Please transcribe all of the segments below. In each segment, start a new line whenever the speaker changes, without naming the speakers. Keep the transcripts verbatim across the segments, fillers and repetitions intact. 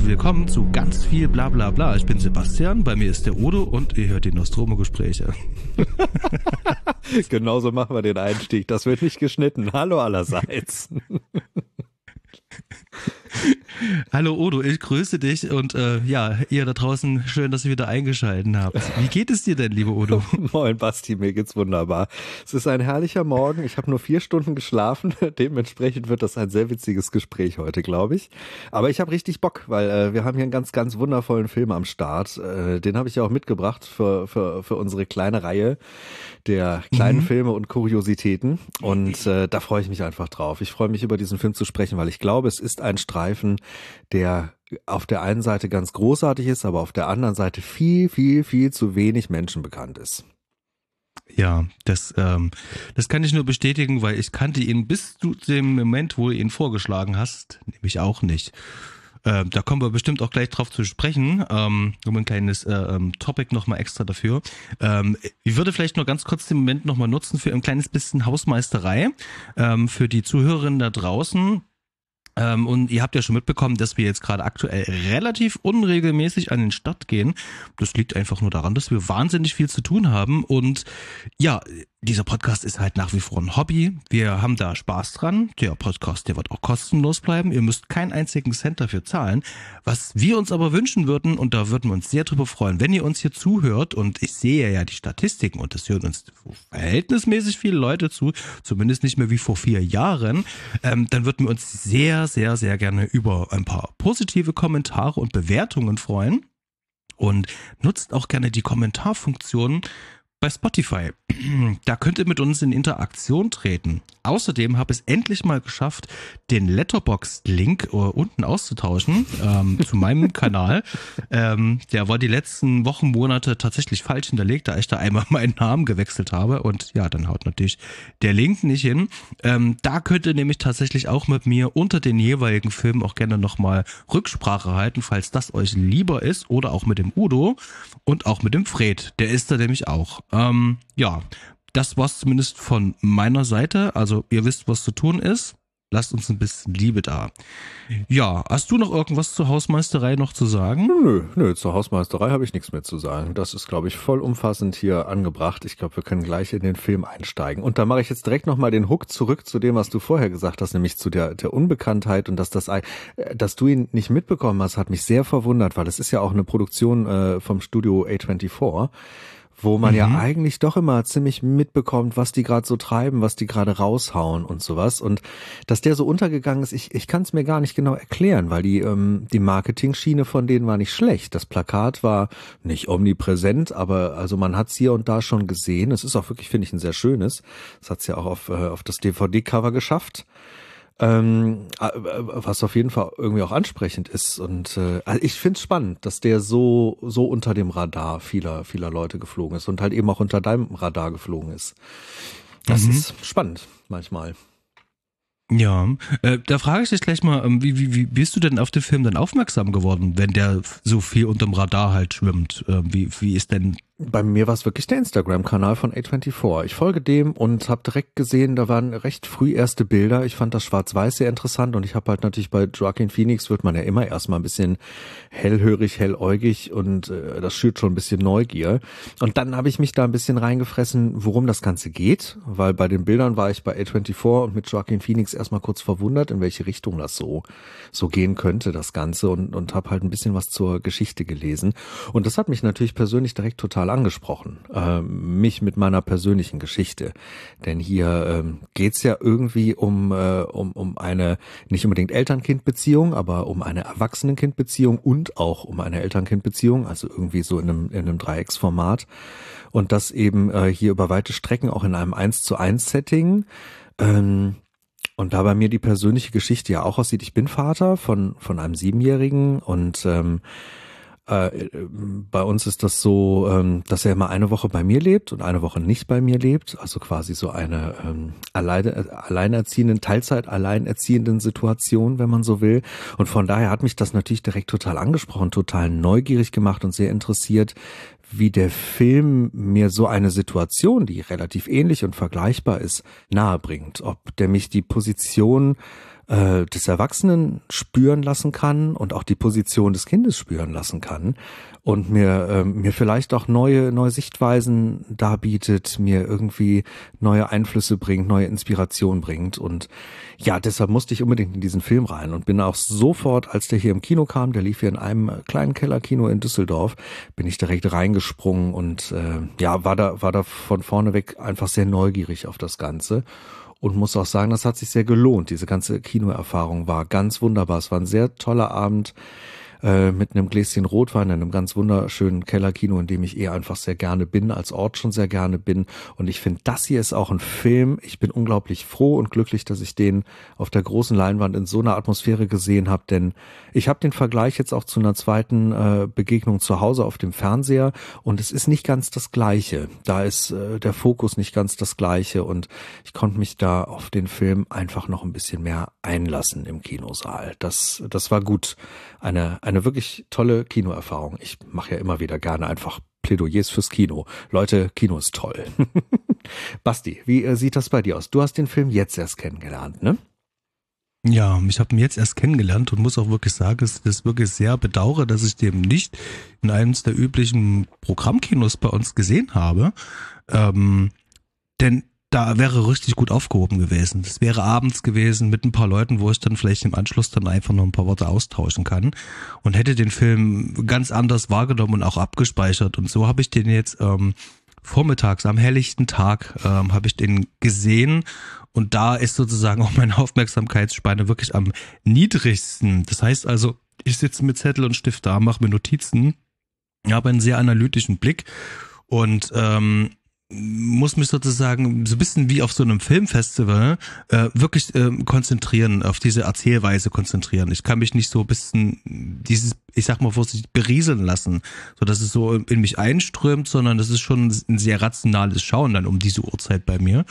herzlich willkommen zu ganz viel bla bla bla. Ich bin Sebastian, bei mir ist der Udo und ihr hört die Nostromo-Gespräche.
Genauso machen wir den Einstieg, das wird nicht geschnitten. Hallo allerseits.
Hallo Udo, ich grüße dich und äh, ja, ihr da draußen, schön, dass ihr wieder eingeschaltet habt. Wie geht es dir denn, lieber Udo?
Moin Basti, mir geht's wunderbar. Es ist ein herrlicher Morgen, ich habe nur vier Stunden geschlafen, dementsprechend wird das ein sehr witziges Gespräch heute, glaube ich. Aber ich habe richtig Bock, weil äh, wir haben hier einen ganz, ganz wundervollen Film am Start. Äh, den habe ich ja auch mitgebracht für, für, für unsere kleine Reihe der kleinen mhm. Filme und Kuriositäten und äh, da freue ich mich einfach drauf. Ich freue mich, über diesen Film zu sprechen, weil ich glaube, es ist ein Streifen, der auf der einen Seite ganz großartig ist, aber auf der anderen Seite viel, viel, viel zu wenig Menschen bekannt ist.
Ja, das, ähm, das kann ich nur bestätigen, weil ich kannte ihn bis zu dem Moment, wo du ihn vorgeschlagen hast, nämlich auch nicht. Äh, da kommen wir bestimmt auch gleich drauf zu sprechen, ähm, um ein kleines äh, ähm, Topic nochmal extra dafür. Ähm, ich würde vielleicht nur ganz kurz den Moment nochmal nutzen für ein kleines bisschen Hausmeisterei ähm, für die Zuhörerinnen da draußen. Ähm, und ihr habt ja schon mitbekommen, dass wir jetzt gerade aktuell relativ unregelmäßig an den Start gehen. Das liegt einfach nur daran, dass wir wahnsinnig viel zu tun haben und ja, dieser Podcast ist halt nach wie vor ein Hobby. Wir haben da Spaß dran. Der Podcast, der wird auch kostenlos bleiben. Ihr müsst keinen einzigen Cent dafür zahlen. Was wir uns aber wünschen würden, und da würden wir uns sehr drüber freuen, wenn ihr uns hier zuhört, und ich sehe ja die Statistiken und es hören uns verhältnismäßig viele Leute zu, zumindest nicht mehr wie vor vier Jahren, ähm, dann würden wir uns sehr, sehr, sehr gerne über ein paar positive Kommentare und Bewertungen freuen. Und nutzt auch gerne die Kommentarfunktion bei Spotify. Da könnt ihr mit uns in Interaktion treten. Außerdem habe ich es endlich mal geschafft, den Letterboxd-Link uh, unten auszutauschen ähm, zu meinem Kanal. Ähm, der war die letzten Wochen, Monate tatsächlich falsch hinterlegt, da ich da einmal meinen Namen gewechselt habe. Und ja, dann haut natürlich der Link nicht hin. Ähm, da könnt ihr nämlich tatsächlich auch mit mir unter den jeweiligen Filmen auch gerne nochmal Rücksprache halten, falls das euch lieber ist. Oder auch mit dem Udo und auch mit dem Fred. Der ist da nämlich auch. Ähm, ja, das war's zumindest von meiner Seite. Also ihr wisst, was zu tun ist. Lasst uns ein bisschen Liebe da. Ja, hast du noch irgendwas zur Hausmeisterei noch zu sagen?
Nö, nö, zur Hausmeisterei habe ich nichts mehr zu sagen. Das ist, glaube ich, voll umfassend hier angebracht. Ich glaube, wir können gleich in den Film einsteigen. Und da mache ich jetzt direkt nochmal den Hook zurück zu dem, was du vorher gesagt hast, nämlich zu der, der Unbekanntheit und dass das, dass du ihn nicht mitbekommen hast, hat mich sehr verwundert, weil es ist ja auch eine Produktion äh, vom Studio A vierundzwanzig, wo man mhm. ja eigentlich doch immer ziemlich mitbekommt, was die gerade so treiben, was die gerade raushauen und sowas. Und dass der so untergegangen ist, ich, ich kann es mir gar nicht genau erklären, weil die ähm, die Marketing-Schiene von denen war nicht schlecht. Das Plakat war nicht omnipräsent, aber also man hat es hier und da schon gesehen. Es ist auch wirklich, finde ich, ein sehr schönes. Das hat es ja auch auf, äh, auf das D V D-Cover geschafft. Ähm, was auf jeden Fall irgendwie auch ansprechend ist und äh, also ich finde es spannend, dass der so so unter dem Radar vieler vieler Leute geflogen ist und halt eben auch unter deinem Radar geflogen ist. Das mhm. ist spannend manchmal.
Ja, äh, da frage ich dich gleich mal, ähm, wie, wie, wie bist du denn auf den Film dann aufmerksam geworden, wenn der so viel unterm Radar halt schwimmt? Äh, wie, wie ist denn...
Bei mir war es wirklich der Instagram-Kanal von A vierundzwanzig. Ich folge dem und habe direkt gesehen, da waren recht früh erste Bilder. Ich fand das Schwarz-Weiß sehr interessant und ich habe halt natürlich bei Joaquin Phoenix wird man ja immer erstmal ein bisschen hellhörig, helläugig und äh, das schürt schon ein bisschen Neugier. Und dann habe ich mich da ein bisschen reingefressen, worum das Ganze geht, weil bei den Bildern war ich bei A vierundzwanzig und mit Joaquin Phoenix erstmal kurz verwundert, in welche Richtung das so so gehen könnte, das Ganze und, und habe halt ein bisschen was zur Geschichte gelesen. Und das hat mich natürlich persönlich direkt total angesprochen, äh, mich mit meiner persönlichen Geschichte. Denn hier ähm, geht's ja irgendwie um, äh, um, um eine nicht unbedingt Eltern-Kind-Beziehung, aber um eine Erwachsenen-Kind-Beziehung und auch um eine Eltern-Kind-Beziehung, also irgendwie so in einem, in einem Dreiecksformat. Und das eben äh, hier über weite Strecken auch in einem eins zu eins Setting. Ähm, und da bei mir die persönliche Geschichte ja auch aussieht, ich bin Vater von, von einem Siebenjährigen und ähm, Äh, bei uns ist das so, ähm, dass er immer eine Woche bei mir lebt und eine Woche nicht bei mir lebt. Also quasi so eine ähm, alleine, alleinerziehenden, Teilzeit alleinerziehenden Situation, wenn man so will. Und von daher hat mich das natürlich direkt total angesprochen, total neugierig gemacht und sehr interessiert, wie der Film mir so eine Situation, die relativ ähnlich und vergleichbar ist, nahebringt. Ob der mich die Position äh, des Erwachsenen spüren lassen kann und auch die Position des Kindes spüren lassen kann und mir äh, mir vielleicht auch neue neue Sichtweisen darbietet, mir irgendwie neue Einflüsse bringt, neue Inspiration bringt. Und ja, deshalb musste ich unbedingt in diesen Film rein und bin auch sofort, als der hier im Kino kam, der lief hier in einem kleinen Kellerkino in Düsseldorf, bin ich direkt reingesprungen und äh, ja, war da war da von vorne weg einfach sehr neugierig auf das Ganze. Und muss auch sagen, das hat sich sehr gelohnt. Diese ganze Kinoerfahrung war ganz wunderbar. Es war ein sehr toller Abend äh, mit einem Gläschen Rotwein in einem ganz wunderschönen Kellerkino, in dem ich eh einfach sehr gerne bin, als Ort schon sehr gerne bin. Und ich finde, das hier ist auch ein Film. Ich bin unglaublich froh und glücklich, dass ich den auf der großen Leinwand in so einer Atmosphäre gesehen habe, denn ich habe den Vergleich jetzt auch zu einer zweiten äh, Begegnung zu Hause auf dem Fernseher und es ist nicht ganz das Gleiche. Da ist äh, der Fokus nicht ganz das Gleiche und ich konnte mich da auf den Film einfach noch ein bisschen mehr einlassen im Kinosaal. Das, das war gut. Eine, eine wirklich tolle Kinoerfahrung. Ich mache ja immer wieder gerne einfach Plädoyers fürs Kino. Leute, Kino ist toll. Basti, wie äh, sieht das bei dir aus? Du hast den Film jetzt erst kennengelernt, ne?
Ja, ich habe ihn jetzt erst kennengelernt und muss auch wirklich sagen, dass ich das wirklich sehr bedauere, dass ich den nicht in einem der üblichen Programmkinos bei uns gesehen habe. Ähm, denn da wäre richtig gut aufgehoben gewesen. Das wäre abends gewesen mit ein paar Leuten, wo ich dann vielleicht im Anschluss dann einfach noch ein paar Worte austauschen kann und hätte den Film ganz anders wahrgenommen und auch abgespeichert. Und so habe ich den jetzt ähm, vormittags, am helllichten Tag, ähm, habe ich den gesehen. Und da ist sozusagen auch meine Aufmerksamkeitsspanne wirklich am niedrigsten. Das heißt also, ich sitze mit Zettel und Stift da, mache mir Notizen, habe einen sehr analytischen Blick und ähm, muss mich sozusagen so ein bisschen wie auf so einem Filmfestival äh, wirklich äh, konzentrieren, auf diese Erzählweise konzentrieren. Ich kann mich nicht so ein bisschen dieses, ich sag mal vorsichtig, berieseln lassen, so dass es so in mich einströmt, sondern das ist schon ein sehr rationales Schauen dann um diese Uhrzeit bei mir.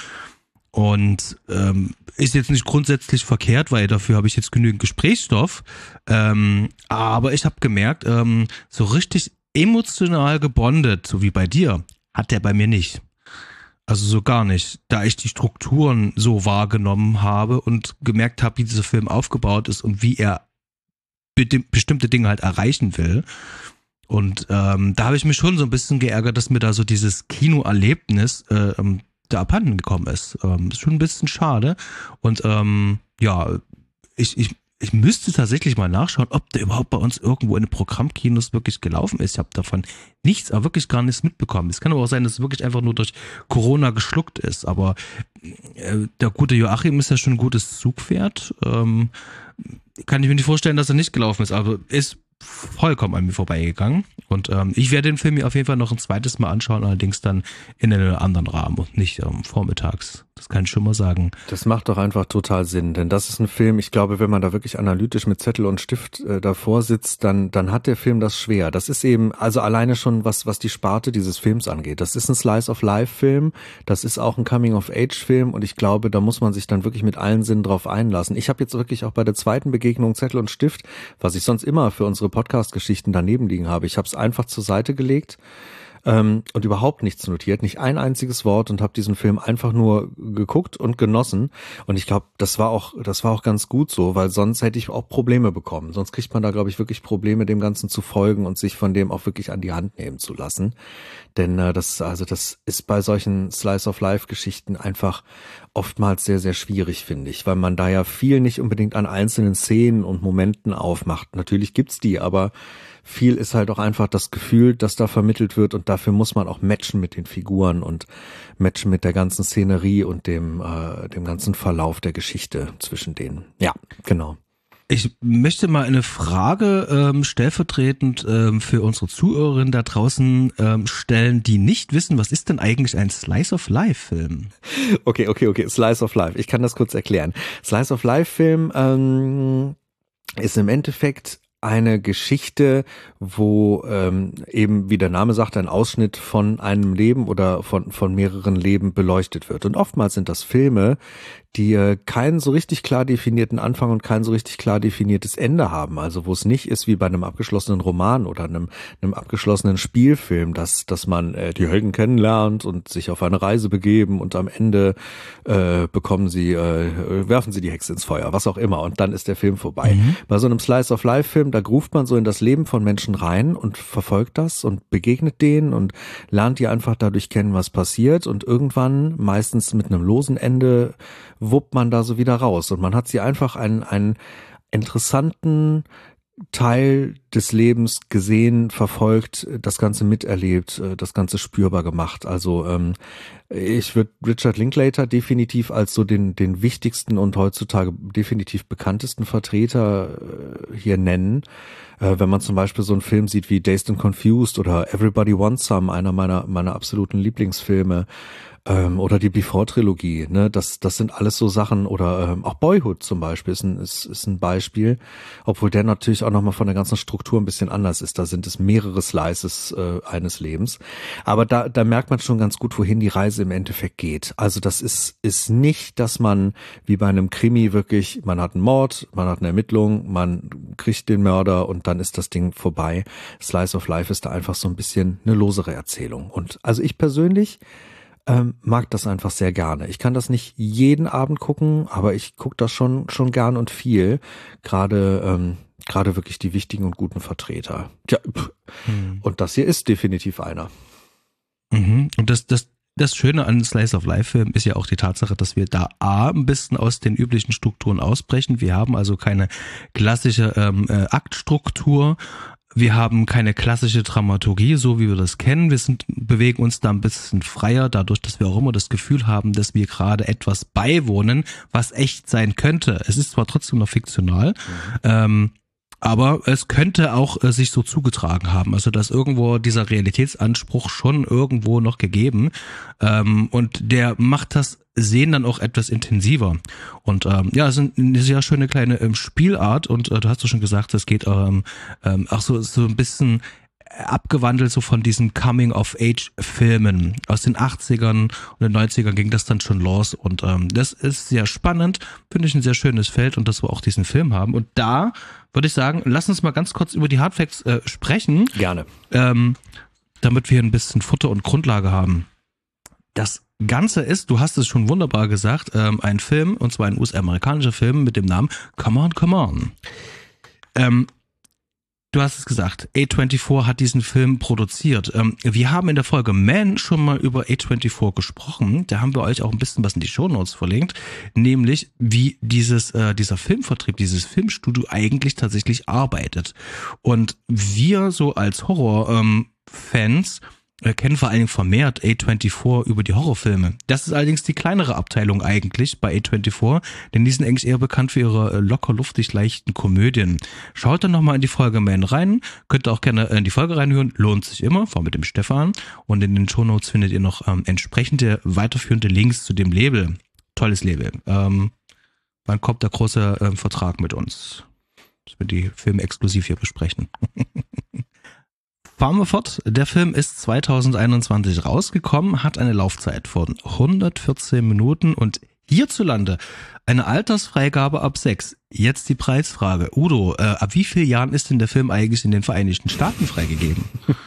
Und ähm, ist jetzt nicht grundsätzlich verkehrt, weil dafür habe ich jetzt genügend Gesprächsstoff. Ähm, aber ich habe gemerkt, ähm, so richtig emotional gebondet, so wie bei dir, hat der bei mir nicht. Also so gar nicht, da ich die Strukturen so wahrgenommen habe und gemerkt habe, wie dieser Film aufgebaut ist und wie er be- bestimmte Dinge halt erreichen will. Und ähm, da habe ich mich schon so ein bisschen geärgert, dass mir da so dieses Kinoerlebnis äh, da abhanden gekommen ist. Ähm, ist schon ein bisschen schade. Und ähm, ja, ich, ich Ich müsste tatsächlich mal nachschauen, ob der überhaupt bei uns irgendwo in den Programmkinos wirklich gelaufen ist. Ich habe davon nichts, aber wirklich gar nichts mitbekommen. Es kann aber auch sein, dass es wirklich einfach nur durch Corona geschluckt ist. Aber äh, der gute Joachim ist ja schon ein gutes Zugpferd. Ähm, kann ich mir nicht vorstellen, dass er nicht gelaufen ist, aber ist vollkommen an mir vorbeigegangen. Und ähm, ich werde den Film mir auf jeden Fall noch ein zweites Mal anschauen, allerdings dann in einem anderen Rahmen und nicht ähm, vormittags. Das kann ich schon mal sagen.
Das macht doch einfach total Sinn, denn das ist ein Film, ich glaube, wenn man da wirklich analytisch mit Zettel und Stift äh, davor sitzt, dann dann hat der Film das schwer. Das ist eben, also alleine schon, was was die Sparte dieses Films angeht. Das ist ein Slice-of-Life-Film, das ist auch ein Coming-of-Age-Film und ich glaube, da muss man sich dann wirklich mit allen Sinnen drauf einlassen. Ich habe jetzt wirklich auch bei der zweiten Begegnung Zettel und Stift, was ich sonst immer für unsere Podcast-Geschichten daneben liegen habe, ich habe es einfach zur Seite gelegt ähm, und überhaupt nichts notiert, nicht ein einziges Wort und habe diesen Film einfach nur geguckt und genossen. Und ich glaube, das war auch, das war auch ganz gut so, weil sonst hätte ich auch Probleme bekommen. Sonst kriegt man da, glaube ich, wirklich Probleme, dem Ganzen zu folgen und sich von dem auch wirklich an die Hand nehmen zu lassen. Denn äh, das, also das ist bei solchen Slice-of-Life-Geschichten einfach oftmals sehr, sehr schwierig, finde ich, weil man da ja viel nicht unbedingt an einzelnen Szenen und Momenten aufmacht. Natürlich gibt's die, aber viel ist halt auch einfach das Gefühl, das da vermittelt wird und dafür muss man auch matchen mit den Figuren und matchen mit der ganzen Szenerie und dem äh, dem ganzen Verlauf der Geschichte zwischen denen. Ja, genau.
Ich möchte mal eine Frage ähm, stellvertretend ähm, für unsere Zuhörerinnen da draußen ähm, stellen, die nicht wissen, was ist denn eigentlich ein Slice-of-Life-Film?
Okay, okay, okay, Slice of Life. Ich kann das kurz erklären. Slice of Life-Film ähm, ist im Endeffekt eine Geschichte, wo ähm, eben, wie der Name sagt, ein Ausschnitt von einem Leben oder von von mehreren Leben beleuchtet wird. Und oftmals sind das Filme, die äh, keinen so richtig klar definierten Anfang und kein so richtig klar definiertes Ende haben. Also wo es nicht ist wie bei einem abgeschlossenen Roman oder einem, einem abgeschlossenen Spielfilm, dass, dass man äh, die Helden kennenlernt und sich auf eine Reise begeben und am Ende äh, bekommen sie, äh, werfen sie die Hexe ins Feuer, was auch immer, und dann ist der Film vorbei. Mhm. Bei so einem Slice-of-Life-Film, da ruft man so in das Leben von Menschen rein und verfolgt das und begegnet denen und lernt die einfach dadurch kennen, was passiert, und irgendwann, meistens mit einem losen Ende, wuppt man da so wieder raus und man hat sie einfach einen, einen interessanten Teil des Lebens gesehen, verfolgt, das Ganze miterlebt, das Ganze spürbar gemacht. Also ähm, ich würde Richard Linklater definitiv als so den den wichtigsten und heutzutage definitiv bekanntesten Vertreter äh, hier nennen. Äh, wenn man zum Beispiel so einen Film sieht wie Dazed and Confused oder Everybody Wants Some, einer meiner meiner absoluten Lieblingsfilme, ähm, oder die Before-Trilogie, ne, das das sind alles so Sachen, oder ähm, auch Boyhood zum Beispiel ist ein ist, ist ein Beispiel, obwohl der natürlich auch nochmal von der ganzen Struktur ein bisschen anders ist. Da sind es mehrere Slices äh, eines Lebens, aber da da merkt man schon ganz gut, wohin die Reise im Endeffekt geht. Also das ist ist nicht, dass man wie bei einem Krimi wirklich, man hat einen Mord, man hat eine Ermittlung, man kriegt den Mörder und dann ist das Ding vorbei. Slice of Life ist da einfach so ein bisschen eine losere Erzählung. Und also ich persönlich Ähm, mag das einfach sehr gerne. Ich kann das nicht jeden Abend gucken, aber ich gucke das schon schon gern und viel. Gerade ähm, gerade wirklich die wichtigen und guten Vertreter. Tja, mhm. Und das hier ist definitiv einer.
Mhm. Und das das das Schöne an Slice of Life Film ist ja auch die Tatsache, dass wir da A, ein bisschen aus den üblichen Strukturen ausbrechen. Wir haben also keine klassische ähm, äh, Aktstruktur. Wir haben keine klassische Dramaturgie, so wie wir das kennen. Wir sind, bewegen uns da ein bisschen freier, dadurch, dass wir auch immer das Gefühl haben, dass wir gerade etwas beiwohnen, was echt sein könnte. Es ist zwar trotzdem noch fiktional, mhm. ähm, aber es könnte auch äh, sich so zugetragen haben. Also dass irgendwo dieser Realitätsanspruch schon irgendwo noch gegeben. Ähm, und der macht das Sehen dann auch etwas intensiver. Und ähm, ja, es ist eine sehr schöne kleine ähm, Spielart. Und äh, du hast ja schon gesagt, es geht ähm, ähm, auch so, so ein bisschen abgewandelt so von diesen Coming-of-Age-Filmen. Aus den achtzigern und den neunzigern ging das dann schon los. Und ähm, das ist sehr spannend. Finde ich ein sehr schönes Feld, und dass wir auch diesen Film haben. Und da würde ich sagen, lass uns mal ganz kurz über die Hardfacts äh, sprechen.
Gerne.
Ähm, damit wir ein bisschen Futter und Grundlage haben. Das Ganze ist, du hast es schon wunderbar gesagt, ähm, ein Film, und zwar ein U S-amerikanischer Film mit dem Namen Come On, Come On. Ähm, Du hast es gesagt, A vierundzwanzig hat diesen Film produziert. Wir haben in der Folge Man schon mal über A vierundzwanzig gesprochen. Da haben wir euch auch ein bisschen was in die Shownotes verlinkt, nämlich wie dieses äh, dieser Filmvertrieb, dieses Filmstudio eigentlich tatsächlich arbeitet. Und wir so als Horror-Fans ähm, kennen vor allen Dingen vermehrt A vierundzwanzig über die Horrorfilme. Das ist allerdings die kleinere Abteilung eigentlich bei A vierundzwanzig, denn die sind eigentlich eher bekannt für ihre locker luftig leichten Komödien. Schaut dann nochmal in die Folge Man rein, könnt ihr auch gerne in die Folge reinhören, lohnt sich immer, vor allem mit dem Stefan. Und in den Shownotes findet ihr noch ähm, entsprechende weiterführende Links zu dem Label. Tolles Label. Ähm, wann kommt der große ähm, Vertrag mit uns? Dass wir die Filme exklusiv hier besprechen. Fahren wir fort. Der Film ist zweitausendeinundzwanzig rausgekommen, hat eine Laufzeit von hundertvierzehn Minuten und hierzulande eine Altersfreigabe ab sechs. Jetzt die Preisfrage. Udo, äh, ab wie vielen Jahren ist denn der Film eigentlich in den Vereinigten Staaten freigegeben?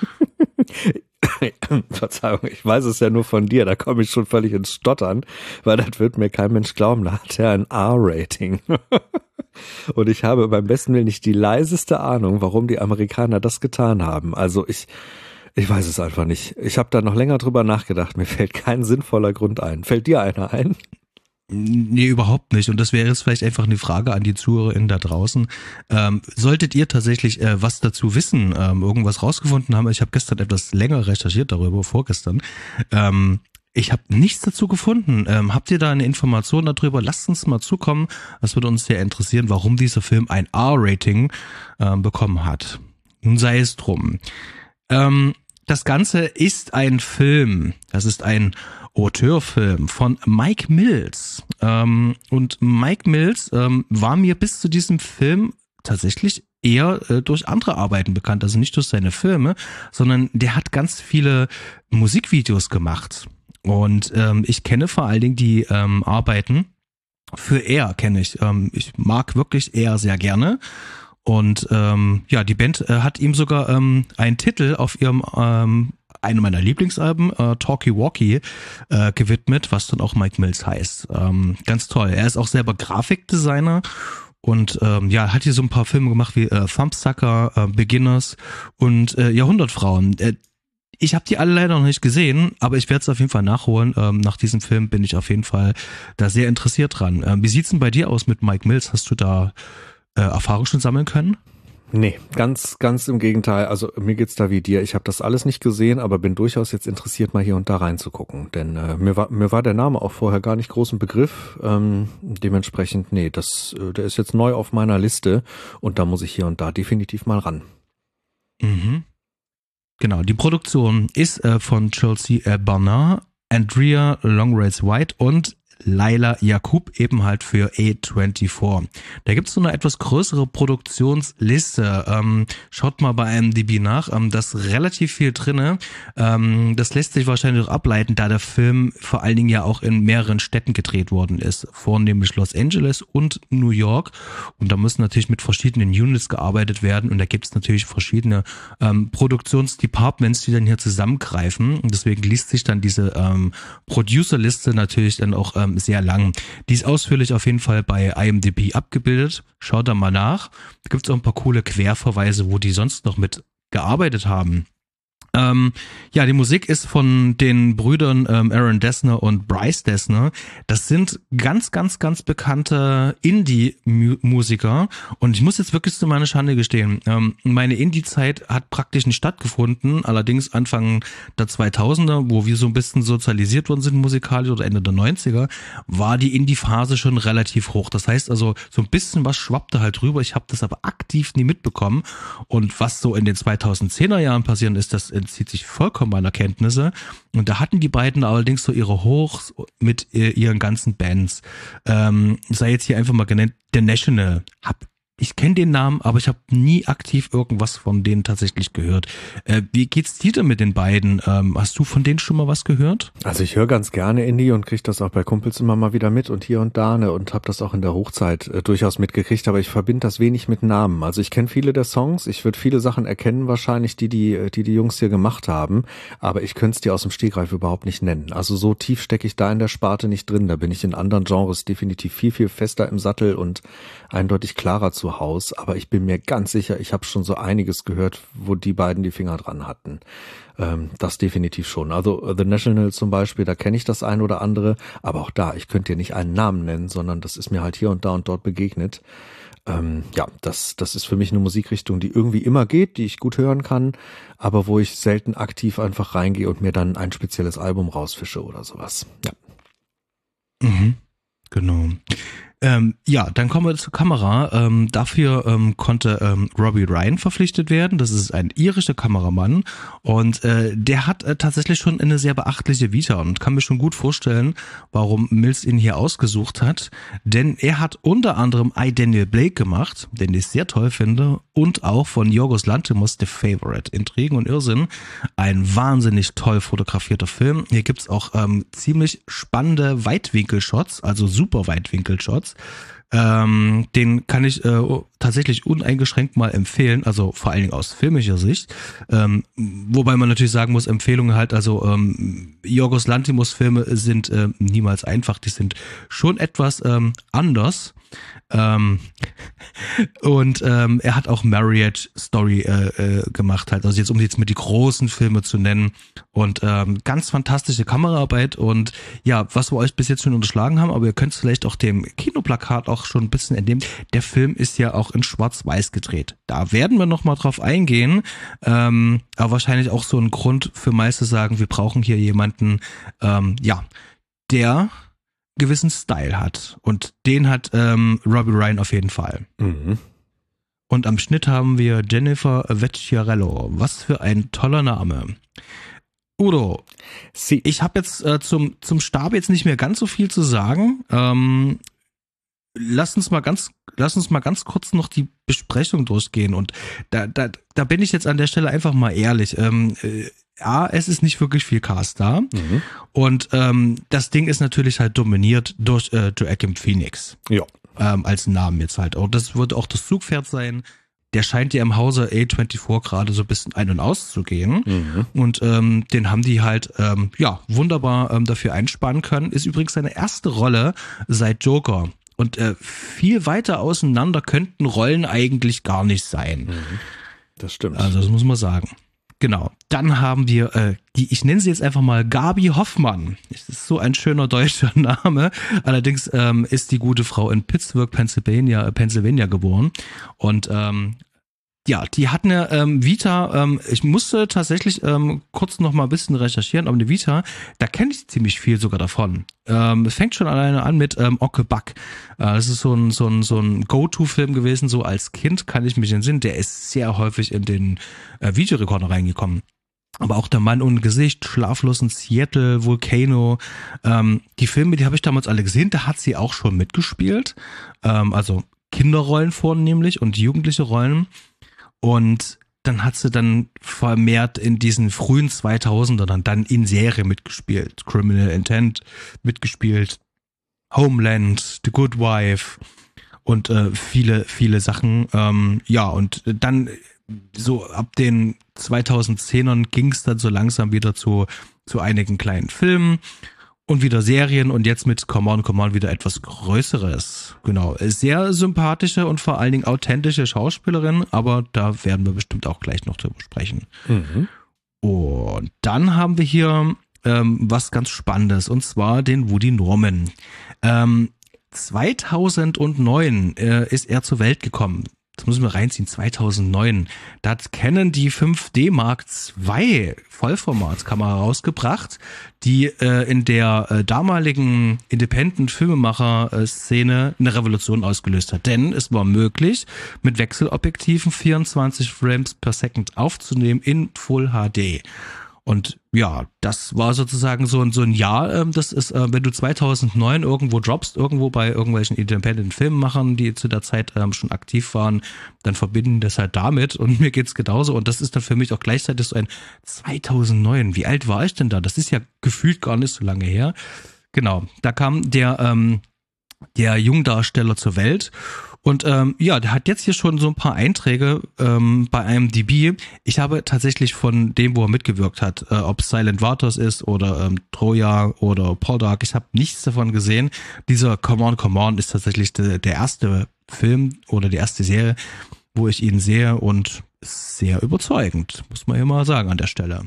Verzeihung, ich weiß es ja nur von dir, da komme ich schon völlig ins Stottern, weil das wird mir kein Mensch glauben, da hat er ein R-Rating. Und ich habe beim besten Willen nicht die leiseste Ahnung, warum die Amerikaner das getan haben. Also ich, ich weiß es einfach nicht. Ich habe da noch länger drüber nachgedacht, mir fällt kein sinnvoller Grund ein. Fällt dir einer ein?
Nee, überhaupt nicht. Und das wäre jetzt vielleicht einfach eine Frage an die ZuhörerInnen da draußen. Ähm, solltet ihr tatsächlich äh, was dazu wissen, ähm, irgendwas rausgefunden haben? Ich habe gestern etwas länger recherchiert darüber, vorgestern. Ähm, ich habe nichts dazu gefunden. Ähm, habt ihr da eine Information darüber? Lasst uns mal zukommen. Das würde uns sehr interessieren, warum dieser Film ein R-Rating ähm, bekommen hat. Nun sei es drum. Ähm, das Ganze ist ein Film. Das ist ein Auteurfilm von Mike Mills. Ähm, und Mike Mills ähm, war mir bis zu diesem Film tatsächlich eher äh, durch andere Arbeiten bekannt. Also nicht durch seine Filme, sondern der hat ganz viele Musikvideos gemacht. Und ähm, ich kenne vor allen Dingen die ähm, Arbeiten für Air kenne ich. Ähm, ich mag wirklich Air sehr gerne. Und ähm, ja, die Band äh, hat ihm sogar ähm, einen Titel auf ihrem ähm, einem meiner Lieblingsalben, äh, Talkie Walkie, äh, gewidmet, was dann auch Mike Mills heißt. Ähm, ganz toll. Er ist auch selber Grafikdesigner und ähm, ja, hat hier so ein paar Filme gemacht wie äh, Thumbsucker, äh, Beginners und äh, Jahrhundertfrauen. Äh, ich habe die alle leider noch nicht gesehen, aber ich werde es auf jeden Fall nachholen. Ähm, nach diesem Film bin ich auf jeden Fall da sehr interessiert dran. Ähm, wie sieht's denn bei dir aus mit Mike Mills? Hast du da äh, Erfahrung schon sammeln können?
Nee, ganz, ganz im Gegenteil. Also mir geht's da wie dir. Ich habe das alles nicht gesehen, aber bin durchaus jetzt interessiert, mal hier und da reinzugucken. Denn äh, mir war mir war der Name auch vorher gar nicht groß ein Begriff. Ähm, dementsprechend, nee, das, äh, der ist jetzt neu auf meiner Liste und da muss ich hier und da definitiv mal ran.
Mhm. Genau, die Produktion ist äh, von Chelsea äh, Barnard, Andrea Longrace White und Laila Jakub, eben halt für A vierundzwanzig. Da gibt's so eine etwas größere Produktionsliste. Ähm, schaut mal bei I M D B nach, ähm, da ist relativ viel drinne. Ähm, das lässt sich wahrscheinlich auch ableiten, da der Film vor allen Dingen ja auch in mehreren Städten gedreht worden ist, vornehmlich Los Angeles und New York. Und da müssen natürlich mit verschiedenen Units gearbeitet werden und da gibt's natürlich verschiedene ähm, Produktionsdepartments, die dann hier zusammengreifen. Und deswegen liest sich dann diese ähm, Producerliste natürlich dann auch ähm, sehr lang. Die ist ausführlich auf jeden Fall bei I M D B abgebildet. Schaut da mal nach. Da gibt's auch ein paar coole Querverweise, wo die sonst noch mit gearbeitet haben. Ähm, ja, die Musik ist von den Brüdern ähm, Aaron Dessner und Bryce Dessner. Das sind ganz, ganz, ganz bekannte Indie-Musiker. Und ich muss jetzt wirklich zu meiner Schande gestehen, ähm, meine Indie-Zeit hat praktisch nicht stattgefunden. Allerdings Anfang der zweitausender, wo wir so ein bisschen sozialisiert worden sind musikalisch, oder Ende der neunziger, war die Indie-Phase schon relativ hoch. Das heißt also, so ein bisschen was schwappte halt rüber. Ich habe das aber aktiv nie mitbekommen. Und was so in den zweitausendzehner Jahren passiert ist, das entzieht sich vollkommen meiner Kenntnisse. Und da hatten die beiden allerdings so ihre Hochs mit ihren ganzen Bands. Ähm, sei jetzt hier einfach mal genannt, The National. Hab Ich kenne den Namen, aber ich habe nie aktiv irgendwas von denen tatsächlich gehört. Äh, wie geht's dir denn mit den beiden? Ähm, hast du von denen schon mal was gehört?
Also ich höre ganz gerne Indie und kriege das auch bei Kumpels immer mal wieder mit und hier und da, ne, und habe das auch in der Hochzeit äh, durchaus mitgekriegt, aber ich verbinde das wenig mit Namen. Also ich kenne viele der Songs, ich würde viele Sachen erkennen wahrscheinlich, die die, die die Jungs hier gemacht haben, aber ich könnte es dir aus dem Stegreif überhaupt nicht nennen. Also so tief stecke ich da in der Sparte nicht drin, da bin ich in anderen Genres definitiv viel, viel fester im Sattel und eindeutig klarer zu Haus, aber ich bin mir ganz sicher, ich habe schon so einiges gehört, wo die beiden die Finger dran hatten. Ähm, das definitiv schon. Also The National zum Beispiel, da kenne ich das ein oder andere, aber auch da, ich könnte dir nicht einen Namen nennen, sondern das ist mir halt hier und da und dort begegnet. Ähm, ja, das, das ist für mich eine Musikrichtung, die irgendwie immer geht, die ich gut hören kann, aber wo ich selten aktiv einfach reingehe und mir dann ein spezielles Album rausfische oder sowas. Ja.
Mhm, genau. Ähm, ja, dann kommen wir zur Kamera. Ähm, dafür ähm, konnte ähm, Robbie Ryan verpflichtet werden. Das ist ein irischer Kameramann und äh, der hat äh, tatsächlich schon eine sehr beachtliche Vita und kann mir schon gut vorstellen, warum Mills ihn hier ausgesucht hat. Denn er hat unter anderem I, Daniel Blake gemacht, den ich sehr toll finde, und auch von Yorgos Lanthimos The Favorite, Intrigen und Irrsinn. Ein wahnsinnig toll fotografierter Film. Hier gibt's auch ähm, ziemlich spannende Weitwinkelshots, also super Weitwinkelshots. Ähm, den kann ich äh, tatsächlich uneingeschränkt mal empfehlen, also vor allen Dingen aus filmischer Sicht. Ähm, wobei man natürlich sagen muss, Empfehlungen halt, also ähm, Yorgos Lanthimos Filme sind äh, niemals einfach, die sind schon etwas ähm, anders. Ähm, und ähm, er hat auch Marriage Story äh, äh, gemacht, halt, also jetzt um jetzt mit die großen Filme zu nennen und ähm, ganz fantastische Kameraarbeit und ja, was wir euch bis jetzt schon unterschlagen haben, aber ihr könnt es vielleicht auch dem Kinoplakat auch schon ein bisschen entnehmen, der Film ist ja auch in Schwarz-Weiß gedreht. Da werden wir nochmal drauf eingehen, ähm, aber wahrscheinlich auch so ein Grund für Miles zu sagen, wir brauchen hier jemanden, ähm, ja, der gewissen Style hat. Und den hat ähm, Robbie Ryan auf jeden Fall.
Mhm.
Und am Schnitt haben wir Jennifer Vecchiarello. Was für ein toller Name. Udo,
Sie.
ich habe jetzt äh, zum, zum Stab jetzt nicht mehr ganz so viel zu sagen. Ähm, lass uns mal ganz, lass uns mal ganz kurz noch die Besprechung durchgehen. Und da, da, da bin ich jetzt an der Stelle einfach mal ehrlich. Ähm, ja, es ist nicht wirklich viel Cast da.
Mhm.
Und ähm, das Ding ist natürlich halt dominiert durch äh, Joaquin Phoenix.
Ja.
Ähm, als Namen jetzt halt. Und das wird auch das Zugpferd sein. Der scheint ja im Hause A vierundzwanzig gerade so ein bisschen ein- und auszugehen.
Mhm.
Und ähm, den haben die halt ähm, ja wunderbar ähm, dafür einspannen können. Ist übrigens seine erste Rolle seit Joker. Und äh, viel weiter auseinander könnten Rollen eigentlich gar nicht sein.
Mhm. Das stimmt.
Also das muss man sagen. Genau. Dann haben wir äh, die, ich nenne sie jetzt einfach mal Gabi Hoffmann. Das ist so ein schöner deutscher Name. Allerdings ähm, ist die gute Frau in Pittsburgh, Pennsylvania, äh, Pennsylvania geboren. Und ähm, ja, die hat eine ähm, Vita, ähm, ich musste tatsächlich ähm, kurz noch mal ein bisschen recherchieren, aber eine Vita, da kenne ich ziemlich viel sogar davon. Ähm, es fängt schon alleine an mit ähm, Onkel Buck. Äh, das ist so ein so ein so ein Go-To-Film gewesen, so als Kind kann ich mich entsinnen. Der ist sehr häufig in den äh, Videorekorder reingekommen. Aber auch Der Mann ohne Gesicht, Schlaflos in Seattle, Volcano, ähm, die Filme, die habe ich damals alle gesehen, da hat sie auch schon mitgespielt. Ähm, also Kinderrollen vornehmlich und jugendliche Rollen. Und dann hat sie dann vermehrt in diesen frühen zweitausendern dann in Serie mitgespielt. Criminal Intent mitgespielt, Homeland, The Good Wife und äh, viele, viele Sachen. Ähm, ja, und dann so ab den zweitausendzehnern ging es dann so langsam wieder zu, zu einigen kleinen Filmen. Und wieder Serien und jetzt mit Come On, Come On wieder etwas Größeres. Genau, sehr sympathische und vor allen Dingen authentische Schauspielerin, aber da werden wir bestimmt auch gleich noch drüber sprechen.
Mhm.
Und dann haben wir hier ähm, was ganz Spannendes und zwar den Woody Norman. Ähm, zweitausendneun äh, ist er zur Welt gekommen. Das müssen wir reinziehen, zweitausendneun. Da hat Canon die fünf D Mark zwei Vollformatskamera rausgebracht, die äh, in der äh, damaligen Independent-Filmemacher-Szene eine Revolution ausgelöst hat. Denn es war möglich, mit Wechselobjektiven vierundzwanzig Frames per Second aufzunehmen in Full H D. Und ja, das war sozusagen so ein, so ein Jahr, ähm, das ist, äh, wenn du zweitausendneun irgendwo droppst, irgendwo bei irgendwelchen Independent-Filmemachern, die zu der Zeit ähm, schon aktiv waren, dann verbinden das halt damit und mir geht's genauso und das ist dann für mich auch gleichzeitig so ein zweitausendneun. Wie alt war ich denn da? Das ist ja gefühlt gar nicht so lange her. Genau, da kam der, ähm, der Jungdarsteller zur Welt. Und ähm, ja, der hat jetzt hier schon so ein paar Einträge ähm, bei I M D B. Ich habe tatsächlich von dem, wo er mitgewirkt hat, äh, ob es Silent Waters ist oder ähm, Troja oder Poldark, ich habe nichts davon gesehen. Dieser Come On, Come On ist tatsächlich de, der erste Film oder die erste Serie, wo ich ihn sehe und sehr überzeugend, muss man hier mal sagen an der Stelle.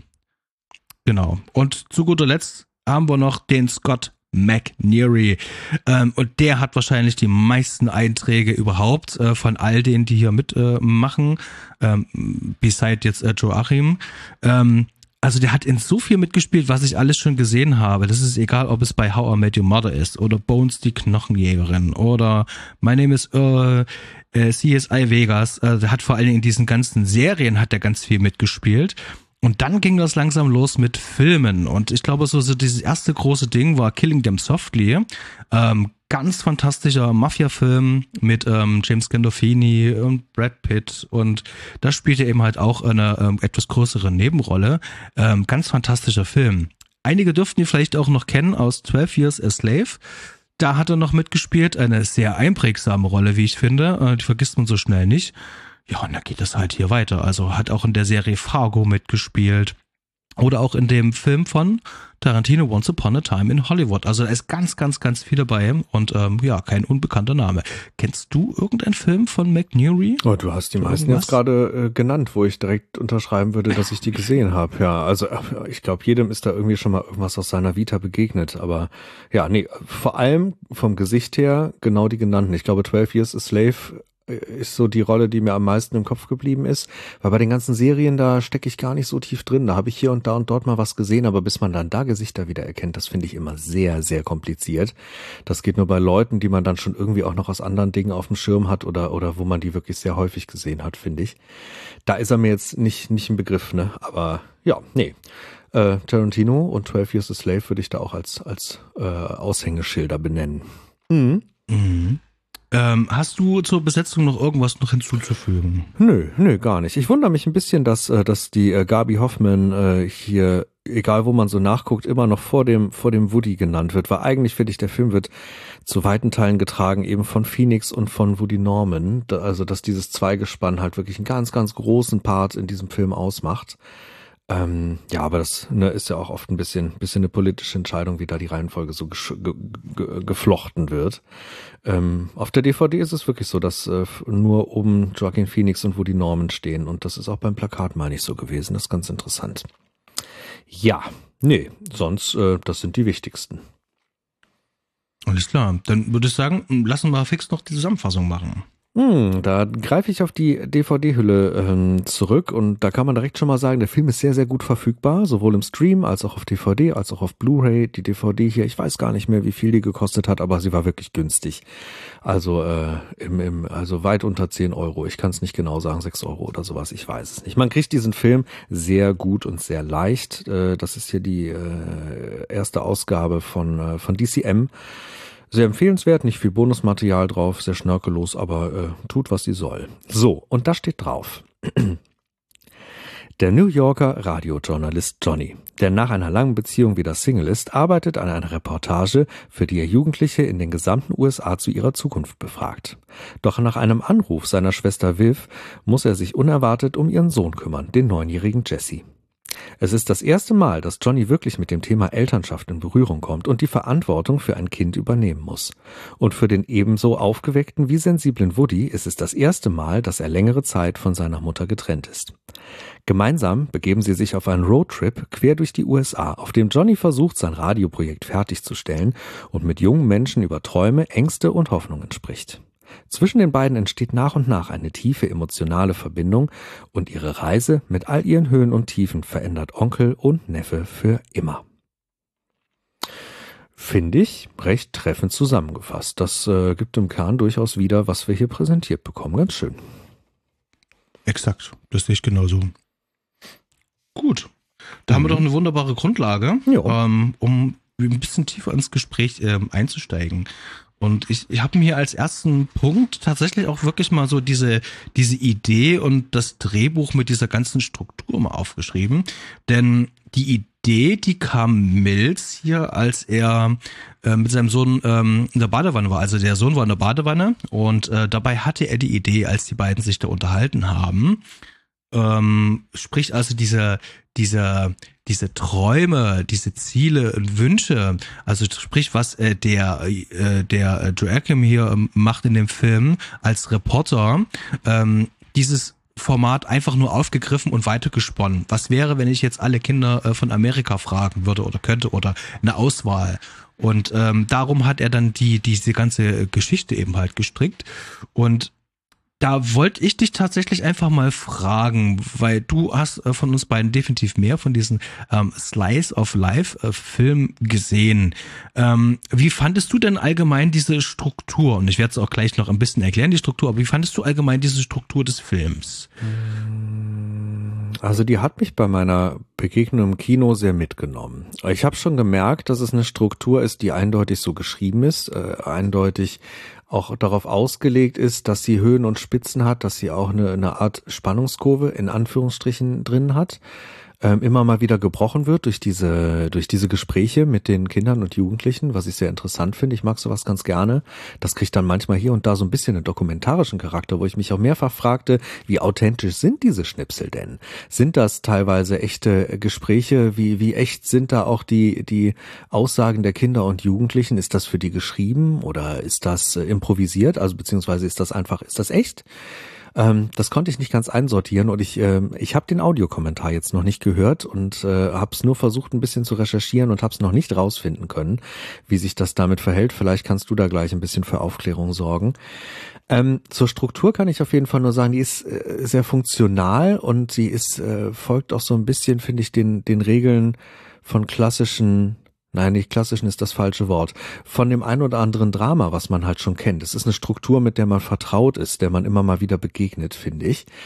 Genau. Und zu guter Letzt haben wir noch den Scott McNeary. Ähm, und der hat wahrscheinlich die meisten Einträge überhaupt äh, von all denen, die hier mitmachen, äh, ähm, beside jetzt äh, Joachim. Ähm, also der hat in so viel mitgespielt, was ich alles schon gesehen habe. Das ist egal, ob es bei How I Met Your Mother ist oder Bones, die Knochenjägerin oder My Name is Earl, äh, C S I Vegas. Also der hat vor allen Dingen in diesen ganzen Serien hat er ganz viel mitgespielt. Und dann ging das langsam los mit Filmen. Und ich glaube, so, so dieses erste große Ding war Killing Them Softly. Ähm, ganz fantastischer Mafia-Film mit ähm, James Gandolfini und Brad Pitt. Und da spielt er eben halt auch eine ähm, etwas größere Nebenrolle. Ähm, ganz fantastischer Film. Einige dürften ihn vielleicht auch noch kennen aus twelve Years a Slave. Da hat er noch mitgespielt. Eine sehr einprägsame Rolle, wie ich finde. Äh, die vergisst man so schnell nicht. Ja, und dann geht es halt hier weiter. Also hat auch in der Serie Fargo mitgespielt. Oder auch in dem Film von Tarantino, Once Upon a Time in Hollywood. Also da ist ganz, ganz, ganz viel dabei. Und ähm, ja, kein unbekannter Name. Kennst du irgendeinen Film von McNeary?
Oh, du hast die meisten Irgendwas? jetzt gerade äh, genannt, wo ich direkt unterschreiben würde, dass ich die gesehen habe. Ja, also ich glaube, jedem ist da irgendwie schon mal irgendwas aus seiner Vita begegnet. Aber ja, nee, vor allem vom Gesicht her genau die genannten. Ich glaube, twelve Years a Slave ist so die Rolle, die mir am meisten im Kopf geblieben ist. Weil bei den ganzen Serien, da stecke ich gar nicht so tief drin. Da habe ich hier und da und dort mal was gesehen, aber bis man dann da Gesichter wieder erkennt, das finde ich immer sehr, sehr kompliziert. Das geht nur bei Leuten, die man dann schon irgendwie auch noch aus anderen Dingen auf dem Schirm hat oder oder wo man die wirklich sehr häufig gesehen hat, finde ich. Da ist er mir jetzt nicht nicht ein Begriff, ne? Aber ja, nee. Äh, Tarantino und twelve Years a Slave würde ich da auch als als äh, Aushängeschilder benennen. Mhm.
Mhm. Ähm, hast du zur Besetzung noch irgendwas noch hinzuzufügen?
Nö, nö, gar nicht. Ich wundere mich ein bisschen, dass, äh, dass die äh, Gaby Hoffmann äh, hier, egal wo man so nachguckt, immer noch vor dem, vor dem Woody genannt wird, weil eigentlich finde ich, der Film wird zu weiten Teilen getragen eben von Phoenix und von Woody Norman, da, also dass dieses Zweigespann halt wirklich einen ganz, ganz großen Part in diesem Film ausmacht. Ähm, ja, aber das ne, ist ja auch oft ein bisschen, bisschen eine politische Entscheidung, wie da die Reihenfolge so gesch- ge- ge- geflochten wird. Ähm, auf der D V D ist es wirklich so, dass äh, nur oben Joaquin Phoenix und Woody Norman stehen und das ist auch beim Plakat mal nicht so gewesen. Das ist ganz interessant. Ja, nee, sonst, äh, das sind die wichtigsten.
Alles klar, dann würde ich sagen, lassen wir fix noch die Zusammenfassung machen.
Hm, da greife ich auf die D V D-Hülle ähm, zurück und da kann man direkt schon mal sagen, der Film ist sehr, sehr gut verfügbar, sowohl im Stream als auch auf D V D, als auch auf Blu-ray. Die D V D hier, ich weiß gar nicht mehr, wie viel die gekostet hat, aber sie war wirklich günstig. Also äh, im, im, also weit unter zehn Euro. Ich kann es nicht genau sagen, sechs Euro oder sowas, ich weiß es nicht. Man kriegt diesen Film sehr gut und sehr leicht. Äh, das ist hier die äh, erste Ausgabe von, äh, von D C M. Sehr empfehlenswert, nicht viel Bonusmaterial drauf, sehr schnörkellos, aber äh, tut, was sie soll. So, und da steht drauf. Der New Yorker Radiojournalist Johnny, der nach einer langen Beziehung wieder Single ist, arbeitet an einer Reportage, für die er Jugendliche in den gesamten U S A zu ihrer Zukunft befragt. Doch nach einem Anruf seiner Schwester Viv muss er sich unerwartet um ihren Sohn kümmern, den neunjährigen Jesse. Es ist das erste Mal, dass Johnny wirklich mit dem Thema Elternschaft in Berührung kommt und die Verantwortung für ein Kind übernehmen muss. Und für den ebenso aufgeweckten wie sensiblen Woody ist es das erste Mal, dass er längere Zeit von seiner Mutter getrennt ist. Gemeinsam begeben sie sich auf einen Roadtrip quer durch die U S A, auf dem Johnny versucht, sein Radioprojekt fertigzustellen und mit jungen Menschen über Träume, Ängste und Hoffnungen spricht. Zwischen den beiden entsteht nach und nach eine tiefe emotionale Verbindung und ihre Reise mit all ihren Höhen und Tiefen verändert Onkel und Neffe für immer. Finde ich recht treffend zusammengefasst. Das äh, gibt im Kern durchaus wieder, was wir hier präsentiert bekommen. Ganz schön.
Exakt, das sehe ich genauso. Gut, da mhm. haben wir doch eine wunderbare Grundlage, ähm, um ein bisschen tiefer ins Gespräch ähm, einzusteigen. Und ich, ich habe mir als ersten Punkt tatsächlich auch wirklich mal so diese diese Idee und das Drehbuch mit dieser ganzen Struktur mal aufgeschrieben. Denn die Idee, die kam Mills hier, als er äh, mit seinem Sohn ähm, in der Badewanne war. Also der Sohn war in der Badewanne und äh, dabei hatte er die Idee, als die beiden sich da unterhalten haben. Ähm, sprich also diese diese diese Träume, diese Ziele und Wünsche, also sprich was äh, der äh, der Joachim hier ähm, macht in dem Film als Reporter, ähm, dieses Format einfach nur aufgegriffen und weitergesponnen. Was wäre, wenn ich jetzt alle Kinder äh, von Amerika fragen würde oder könnte oder eine Auswahl? Und ähm, darum hat er dann die diese ganze Geschichte eben halt gestrickt. Und da wollte ich dich tatsächlich einfach mal fragen, weil du hast äh, von uns beiden definitiv mehr von diesen ähm, Slice of Life äh, Film gesehen. Ähm, wie fandest du denn allgemein diese Struktur? Und ich werde es auch gleich noch ein bisschen erklären, die Struktur, aber wie fandest du allgemein diese Struktur des Films?
Also die hat mich bei meiner Begegnung im Kino sehr mitgenommen. Ich habe schon gemerkt, dass es eine Struktur ist, die eindeutig so geschrieben ist, äh, eindeutig auch darauf ausgelegt ist, dass sie Höhen und Spitzen hat, dass sie auch eine, eine Art Spannungskurve in Anführungsstrichen drin hat, ähm, immer mal wieder gebrochen wird durch diese durch diese Gespräche mit den Kindern und Jugendlichen, was ich sehr interessant finde. Ich mag sowas ganz gerne. Das kriegt dann manchmal hier und da so ein bisschen einen dokumentarischen Charakter, wo ich mich auch mehrfach fragte, wie authentisch sind diese Schnipsel denn? Sind das teilweise echte Gespräche? Wie wie echt sind da auch die die Aussagen der Kinder und Jugendlichen? Ist das für die geschrieben oder ist das äh, improvisiert? Also beziehungsweise ist das einfach, ist das echt? Ähm, das konnte ich nicht ganz einsortieren und ich äh, ich habe den Audiokommentar jetzt noch nicht gehört und äh, habe es nur versucht ein bisschen zu recherchieren und habe es noch nicht rausfinden können, wie sich das damit verhält. Vielleicht kannst du da gleich ein bisschen für Aufklärung sorgen. Ähm, zur Struktur kann ich auf jeden Fall nur sagen, die ist äh, sehr funktional und sie ist äh, folgt auch so ein bisschen, finde ich, den den Regeln von klassischen Nein, nicht klassischen ist das falsche Wort. Von dem ein oder anderen Drama, was man halt schon kennt. Es ist eine Struktur, mit der man vertraut ist, der man immer mal wieder begegnet, finde ich.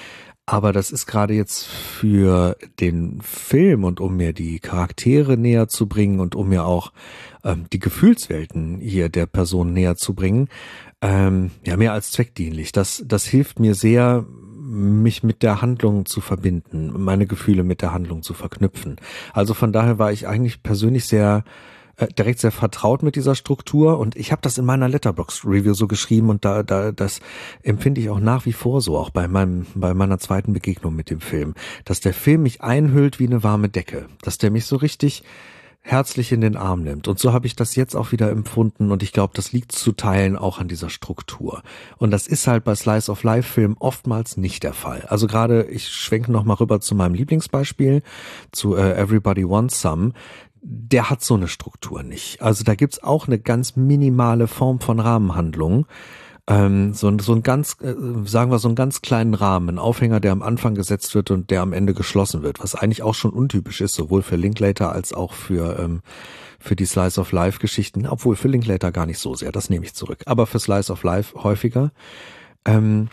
Aber das ist gerade jetzt für den Film und um mir die Charaktere näher zu bringen und um mir auch ähm, die Gefühlswelten hier der Person näher zu bringen, ähm, ja, mehr als zweckdienlich. Das, das hilft mir sehr, mich mit der Handlung zu verbinden, meine Gefühle mit der Handlung zu verknüpfen. Also von daher war ich eigentlich persönlich sehr äh, direkt sehr vertraut mit dieser Struktur und ich habe das in meiner Letterboxd-Review so geschrieben und da, da das empfinde ich auch nach wie vor so, auch bei meinem bei meiner zweiten Begegnung mit dem Film, dass der Film mich einhüllt wie eine warme Decke, dass der mich so richtig herzlich in den Arm nimmt. Und so habe ich das jetzt auch wieder empfunden und ich glaube, das liegt zu Teilen auch an dieser Struktur. Und das ist halt bei Slice of Life Filmen oftmals nicht der Fall. Also gerade, ich schwenke noch mal rüber zu meinem Lieblingsbeispiel, zu äh, Everybody Wants Some. Der hat so eine Struktur nicht. Also da gibt's auch eine ganz minimale Form von Rahmenhandlung. Ähm, so, so ein ganz, äh, sagen wir so einen ganz kleinen Rahmen, ein Aufhänger, der am Anfang gesetzt wird und der am Ende geschlossen wird, was eigentlich auch schon untypisch ist, sowohl für Linklater als auch für ähm, für die Slice of Life Geschichten, obwohl für Linklater gar nicht so sehr, das nehme ich zurück, aber für Slice of Life häufiger. Ähm,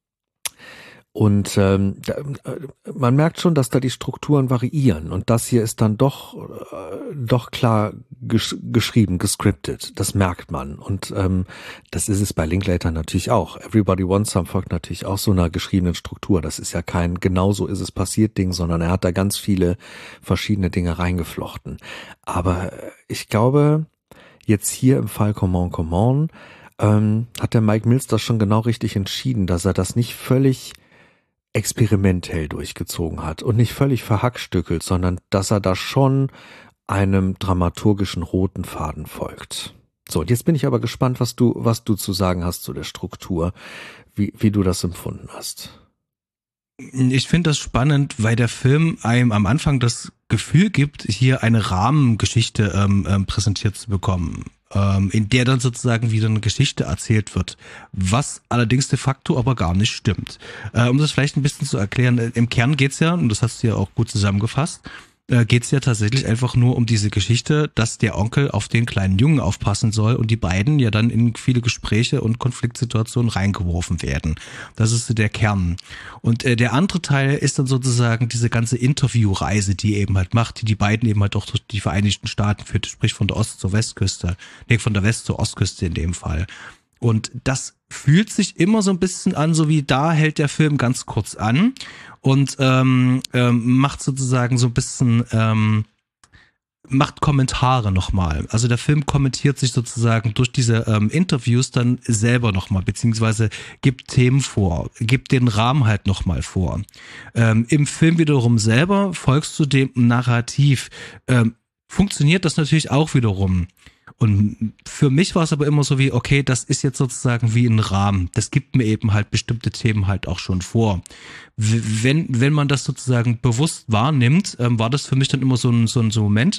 Und ähm, man merkt schon, dass da die Strukturen variieren und das hier ist dann doch äh, doch klar gesch- geschrieben, gescriptet. Das merkt man und ähm, das ist es bei Linklater natürlich auch. Everybody Wants Some folgt natürlich auch so einer geschriebenen Struktur. Das ist ja kein genauso ist es passiert Ding, sondern er hat da ganz viele verschiedene Dinge reingeflochten. Aber ich glaube, jetzt hier im Fall Come On, Come On ähm, hat der Mike Mills das schon genau richtig entschieden, dass er das nicht völlig experimentell durchgezogen hat und nicht völlig verhackstückelt, sondern dass er da schon einem dramaturgischen roten Faden folgt. So, und jetzt bin ich aber gespannt, was du, was du zu sagen hast zu der Struktur, wie, wie du das empfunden hast.
Ich finde das spannend, weil der Film einem am Anfang das Gefühl gibt, hier eine Rahmengeschichte ähm, ähm, präsentiert zu bekommen, ähm, in der dann sozusagen wieder eine Geschichte erzählt wird, was allerdings de facto aber gar nicht stimmt. Äh, um das vielleicht ein bisschen zu erklären, im Kern geht's ja, und das hast du ja auch gut zusammengefasst, äh, geht's ja tatsächlich einfach nur um diese Geschichte, dass der Onkel auf den kleinen Jungen aufpassen soll und die beiden ja dann in viele Gespräche und Konfliktsituationen reingeworfen werden. Das ist so der Kern. Und äh, der andere Teil ist dann sozusagen diese ganze Interviewreise, die er eben halt macht, die die beiden eben halt auch durch die Vereinigten Staaten führt, sprich von der Ost- zur Westküste, nee, von der West- zur Ostküste in dem Fall. Und das fühlt sich immer so ein bisschen an, so wie da hält der Film ganz kurz an und ähm, ähm, macht sozusagen so ein bisschen, ähm, macht Kommentare nochmal. Also der Film kommentiert sich sozusagen durch diese ähm, Interviews dann selber nochmal, beziehungsweise gibt Themen vor, gibt den Rahmen halt nochmal vor. Ähm, im Film wiederum selber folgst du dem Narrativ. Ähm, funktioniert das natürlich auch wiederum. Und für mich war es aber immer so wie, okay, das ist jetzt sozusagen wie ein Rahmen. Das gibt mir eben halt bestimmte Themen halt auch schon vor. Wenn, wenn man das sozusagen bewusst wahrnimmt, ähm, war das für mich dann immer so ein, so ein, so ein Moment,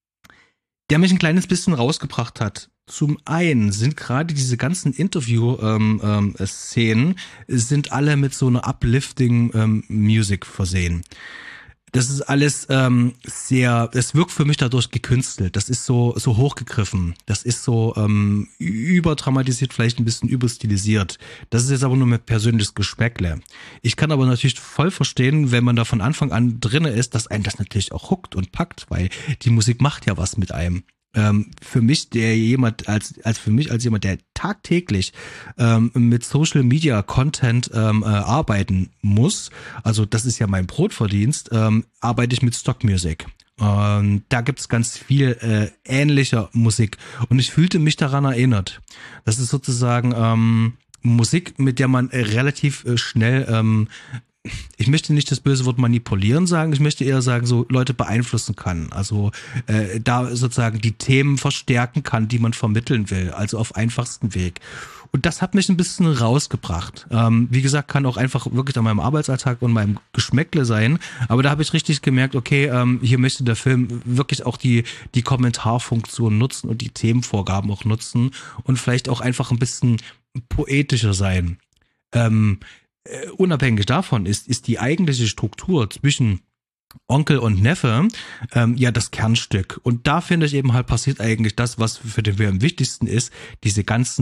der mich ein kleines bisschen rausgebracht hat. Zum einen sind gerade diese ganzen Interview-Szenen ähm, ähm, sind alle mit so einer uplifting ähm, Music versehen. Das ist alles ähm, sehr, es wirkt für mich dadurch gekünstelt. Das ist so so hochgegriffen. Das ist so ähm, überdramatisiert, vielleicht ein bisschen überstilisiert. Das ist jetzt aber nur mein persönliches Geschmäckle. Ich kann aber natürlich voll verstehen, wenn man da von Anfang an drinne ist, dass einen das natürlich auch huckt und packt, weil die Musik macht ja was mit einem. Ähm, für mich, der jemand, als als für mich als jemand, der tagtäglich ähm, mit Social Media Content ähm, äh, arbeiten muss, also das ist ja mein Brotverdienst, ähm, arbeite ich mit Stock Music. Ähm, da gibt's ganz viel äh, ähnlicher Musik und ich fühlte mich daran erinnert. Das ist sozusagen ähm, Musik, mit der man äh, relativ äh, schnell ähm, ich möchte nicht das böse Wort manipulieren sagen, ich möchte eher sagen, so Leute beeinflussen kann. Also äh, da sozusagen die Themen verstärken kann, die man vermitteln will, also auf einfachsten Weg. Und das hat mich ein bisschen rausgebracht. Ähm, wie gesagt, kann auch einfach wirklich an meinem Arbeitsalltag und meinem Geschmäckle sein. Aber da habe ich richtig gemerkt, okay, ähm, hier möchte der Film wirklich auch die die Kommentarfunktion nutzen und die Themenvorgaben auch nutzen und vielleicht auch einfach ein bisschen poetischer sein. Ähm, Uh, unabhängig davon ist, ist die eigentliche Struktur zwischen Onkel und Neffe ähm, ja das Kernstück. Und da finde ich eben halt passiert eigentlich das, was für den Film am wichtigsten ist, diese ganzen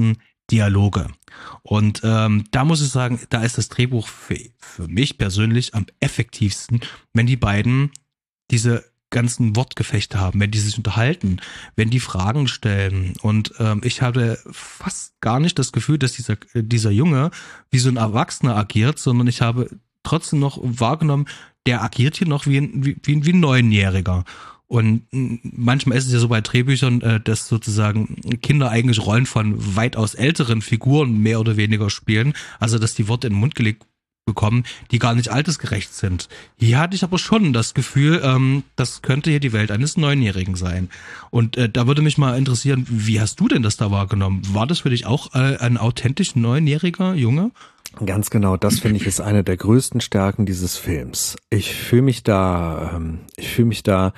Dialoge. Und ähm, da muss ich sagen, da ist das Drehbuch für, für mich persönlich am effektivsten, wenn die beiden diese ganzen Wortgefechte haben, wenn die sich unterhalten, wenn die Fragen stellen. Und ähm, ich hatte fast gar nicht das Gefühl, dass dieser, dieser Junge wie so ein Erwachsener agiert, sondern ich habe trotzdem noch wahrgenommen, der agiert hier noch wie ein, wie, wie, wie ein Neunjähriger. Und manchmal ist es ja so bei Drehbüchern, dass sozusagen Kinder eigentlich Rollen von weitaus älteren Figuren mehr oder weniger spielen. Also dass die Worte in den Mund gelegt bekommen, die gar nicht altersgerecht sind. Hier hatte ich aber schon das Gefühl, ähm, das könnte hier die Welt eines Neunjährigen sein. Und äh, da würde mich mal interessieren, wie hast du denn das da wahrgenommen? War das für dich auch äh, ein authentisch neunjähriger Junge?
Ganz genau, das finde ich ist eine der größten Stärken dieses Films. Ich fühle mich da, ähm, ich fühle mich da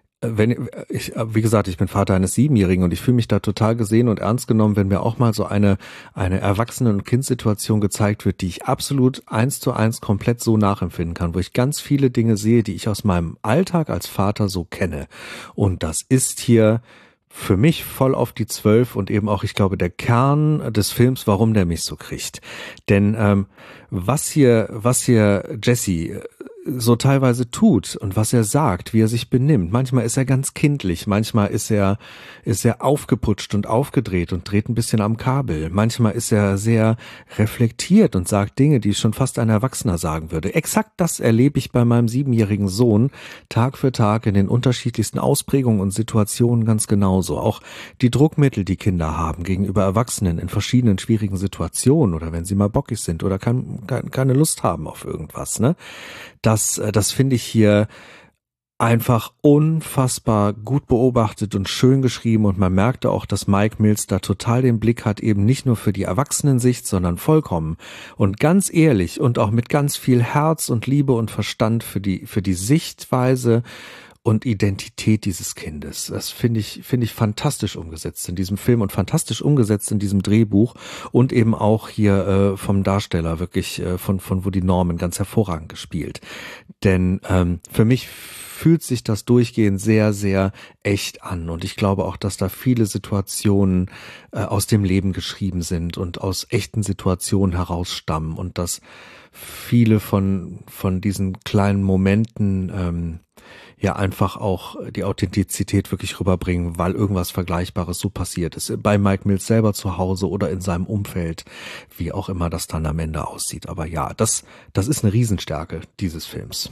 Wenn ich, wie gesagt, ich bin Vater eines Siebenjährigen und ich fühle mich da total gesehen und ernst genommen, wenn mir auch mal so eine eine Erwachsenen- und Kindsituation gezeigt wird, die ich absolut eins zu eins komplett so nachempfinden kann, wo ich ganz viele Dinge sehe, die ich aus meinem Alltag als Vater so kenne. Und das ist hier für mich voll auf die Zwölf und eben auch, ich glaube, der Kern des Films, warum der mich so kriegt. Denn ähm, was hier, was hier Jesse so teilweise tut und was er sagt, wie er sich benimmt. Manchmal ist er ganz kindlich, manchmal ist er ist er aufgeputscht und aufgedreht und dreht ein bisschen am Kabel. Manchmal ist er sehr reflektiert und sagt Dinge, die schon fast ein Erwachsener sagen würde. Exakt das erlebe ich bei meinem siebenjährigen Sohn Tag für Tag in den unterschiedlichsten Ausprägungen und Situationen ganz genauso. Auch die Druckmittel, die Kinder haben gegenüber Erwachsenen in verschiedenen schwierigen Situationen oder wenn sie mal bockig sind oder kein, kein, keine Lust haben auf irgendwas, ne? Das, das finde ich hier einfach unfassbar gut beobachtet und schön geschrieben und man merkte auch, dass Mike Mills da total den Blick hat, eben nicht nur für die Erwachsenensicht, sondern vollkommen und ganz ehrlich und auch mit ganz viel Herz und Liebe und Verstand für die, für die Sichtweise und Identität dieses Kindes. Das finde ich, finde ich fantastisch umgesetzt in diesem Film und fantastisch umgesetzt in diesem Drehbuch und eben auch hier äh, vom Darsteller wirklich äh, von von Woody Norman ganz hervorragend gespielt. Denn ähm, für mich fühlt sich das durchgehend sehr, sehr echt an und ich glaube auch, dass da viele Situationen äh, aus dem Leben geschrieben sind und aus echten Situationen herausstammen und dass viele von von diesen kleinen Momenten ähm, ja einfach auch die Authentizität wirklich rüberbringen, weil irgendwas Vergleichbares so passiert ist. Bei Mike Mills selber zu Hause oder in seinem Umfeld, wie auch immer das dann am Ende aussieht. Aber ja, das, das ist eine Riesenstärke dieses Films.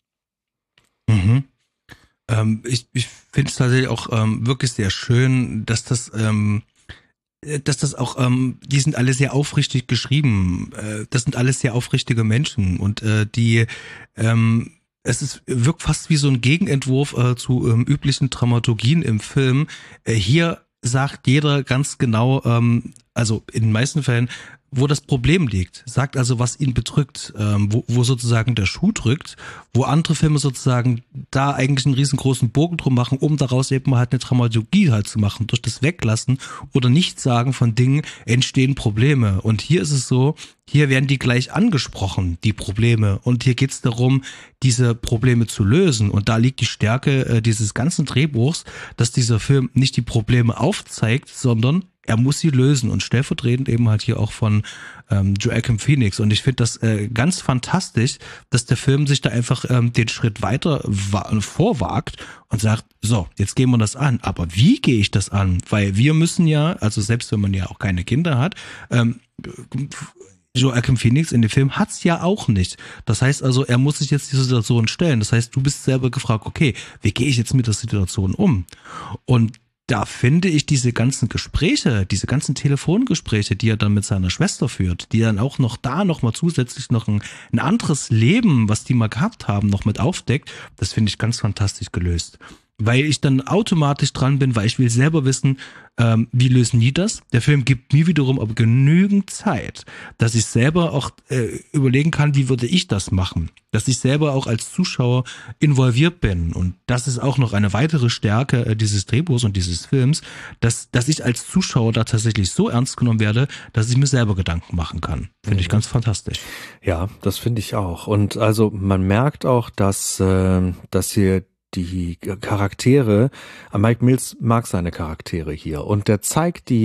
Mhm. Ähm, ich ich finde es tatsächlich auch ähm, wirklich sehr schön, dass das ähm, dass das auch, ähm, die sind alle sehr aufrichtig geschrieben. Äh, das sind alles sehr aufrichtige Menschen und äh, die ähm, es ist, wirkt fast wie so ein Gegenentwurf äh, zu ähm, üblichen Dramaturgien im Film. Äh, hier sagt jeder ganz genau, ähm, also in den meisten Fällen, wo das Problem liegt. Sagt also, was ihn bedrückt, ähm, wo, wo sozusagen der Schuh drückt, wo andere Filme sozusagen da eigentlich einen riesengroßen Bogen drum machen, um daraus eben halt eine Dramaturgie halt zu machen. Durch das Weglassen oder Nichtsagen von Dingen entstehen Probleme. Und hier ist es so, hier werden die gleich angesprochen, die Probleme. Und hier geht es darum, diese Probleme zu lösen. Und da liegt die Stärke äh, dieses ganzen Drehbuchs, dass dieser Film nicht die Probleme aufzeigt, sondern er muss sie lösen und stellvertretend eben halt hier auch von ähm, Joaquin Phoenix. Und ich finde das äh, ganz fantastisch, dass der Film sich da einfach ähm, den Schritt weiter wa- vorwagt und sagt, so, jetzt gehen wir das an. Aber wie gehe ich das an? Weil wir müssen ja, also selbst wenn man ja auch keine Kinder hat, ähm, Joaquin Phoenix in dem Film hat's ja auch nicht. Das heißt also, er muss sich jetzt die Situation stellen. Das heißt, du bist selber gefragt, okay, wie gehe ich jetzt mit der Situation um? Und da finde ich diese ganzen Gespräche, diese ganzen Telefongespräche, die er dann mit seiner Schwester führt, die dann auch noch da noch mal zusätzlich noch ein, ein anderes Leben, was die mal gehabt haben, noch mit aufdeckt, das finde ich ganz fantastisch gelöst. Weil ich dann automatisch dran bin, weil ich will selber wissen, ähm, wie lösen die das? Der Film gibt mir wiederum aber genügend Zeit, dass ich selber auch äh, überlegen kann, wie würde ich das machen? Dass ich selber auch als Zuschauer involviert bin. Und das ist auch noch eine weitere Stärke äh, dieses Drehbuchs und dieses Films, dass, dass ich als Zuschauer da tatsächlich so ernst genommen werde, dass ich mir selber Gedanken machen kann. Finde mhm. ich ganz fantastisch.
Ja, das finde ich auch. Und also man merkt auch, dass, äh, dass hier die Charaktere, Mike Mills mag seine Charaktere hier und der zeigt die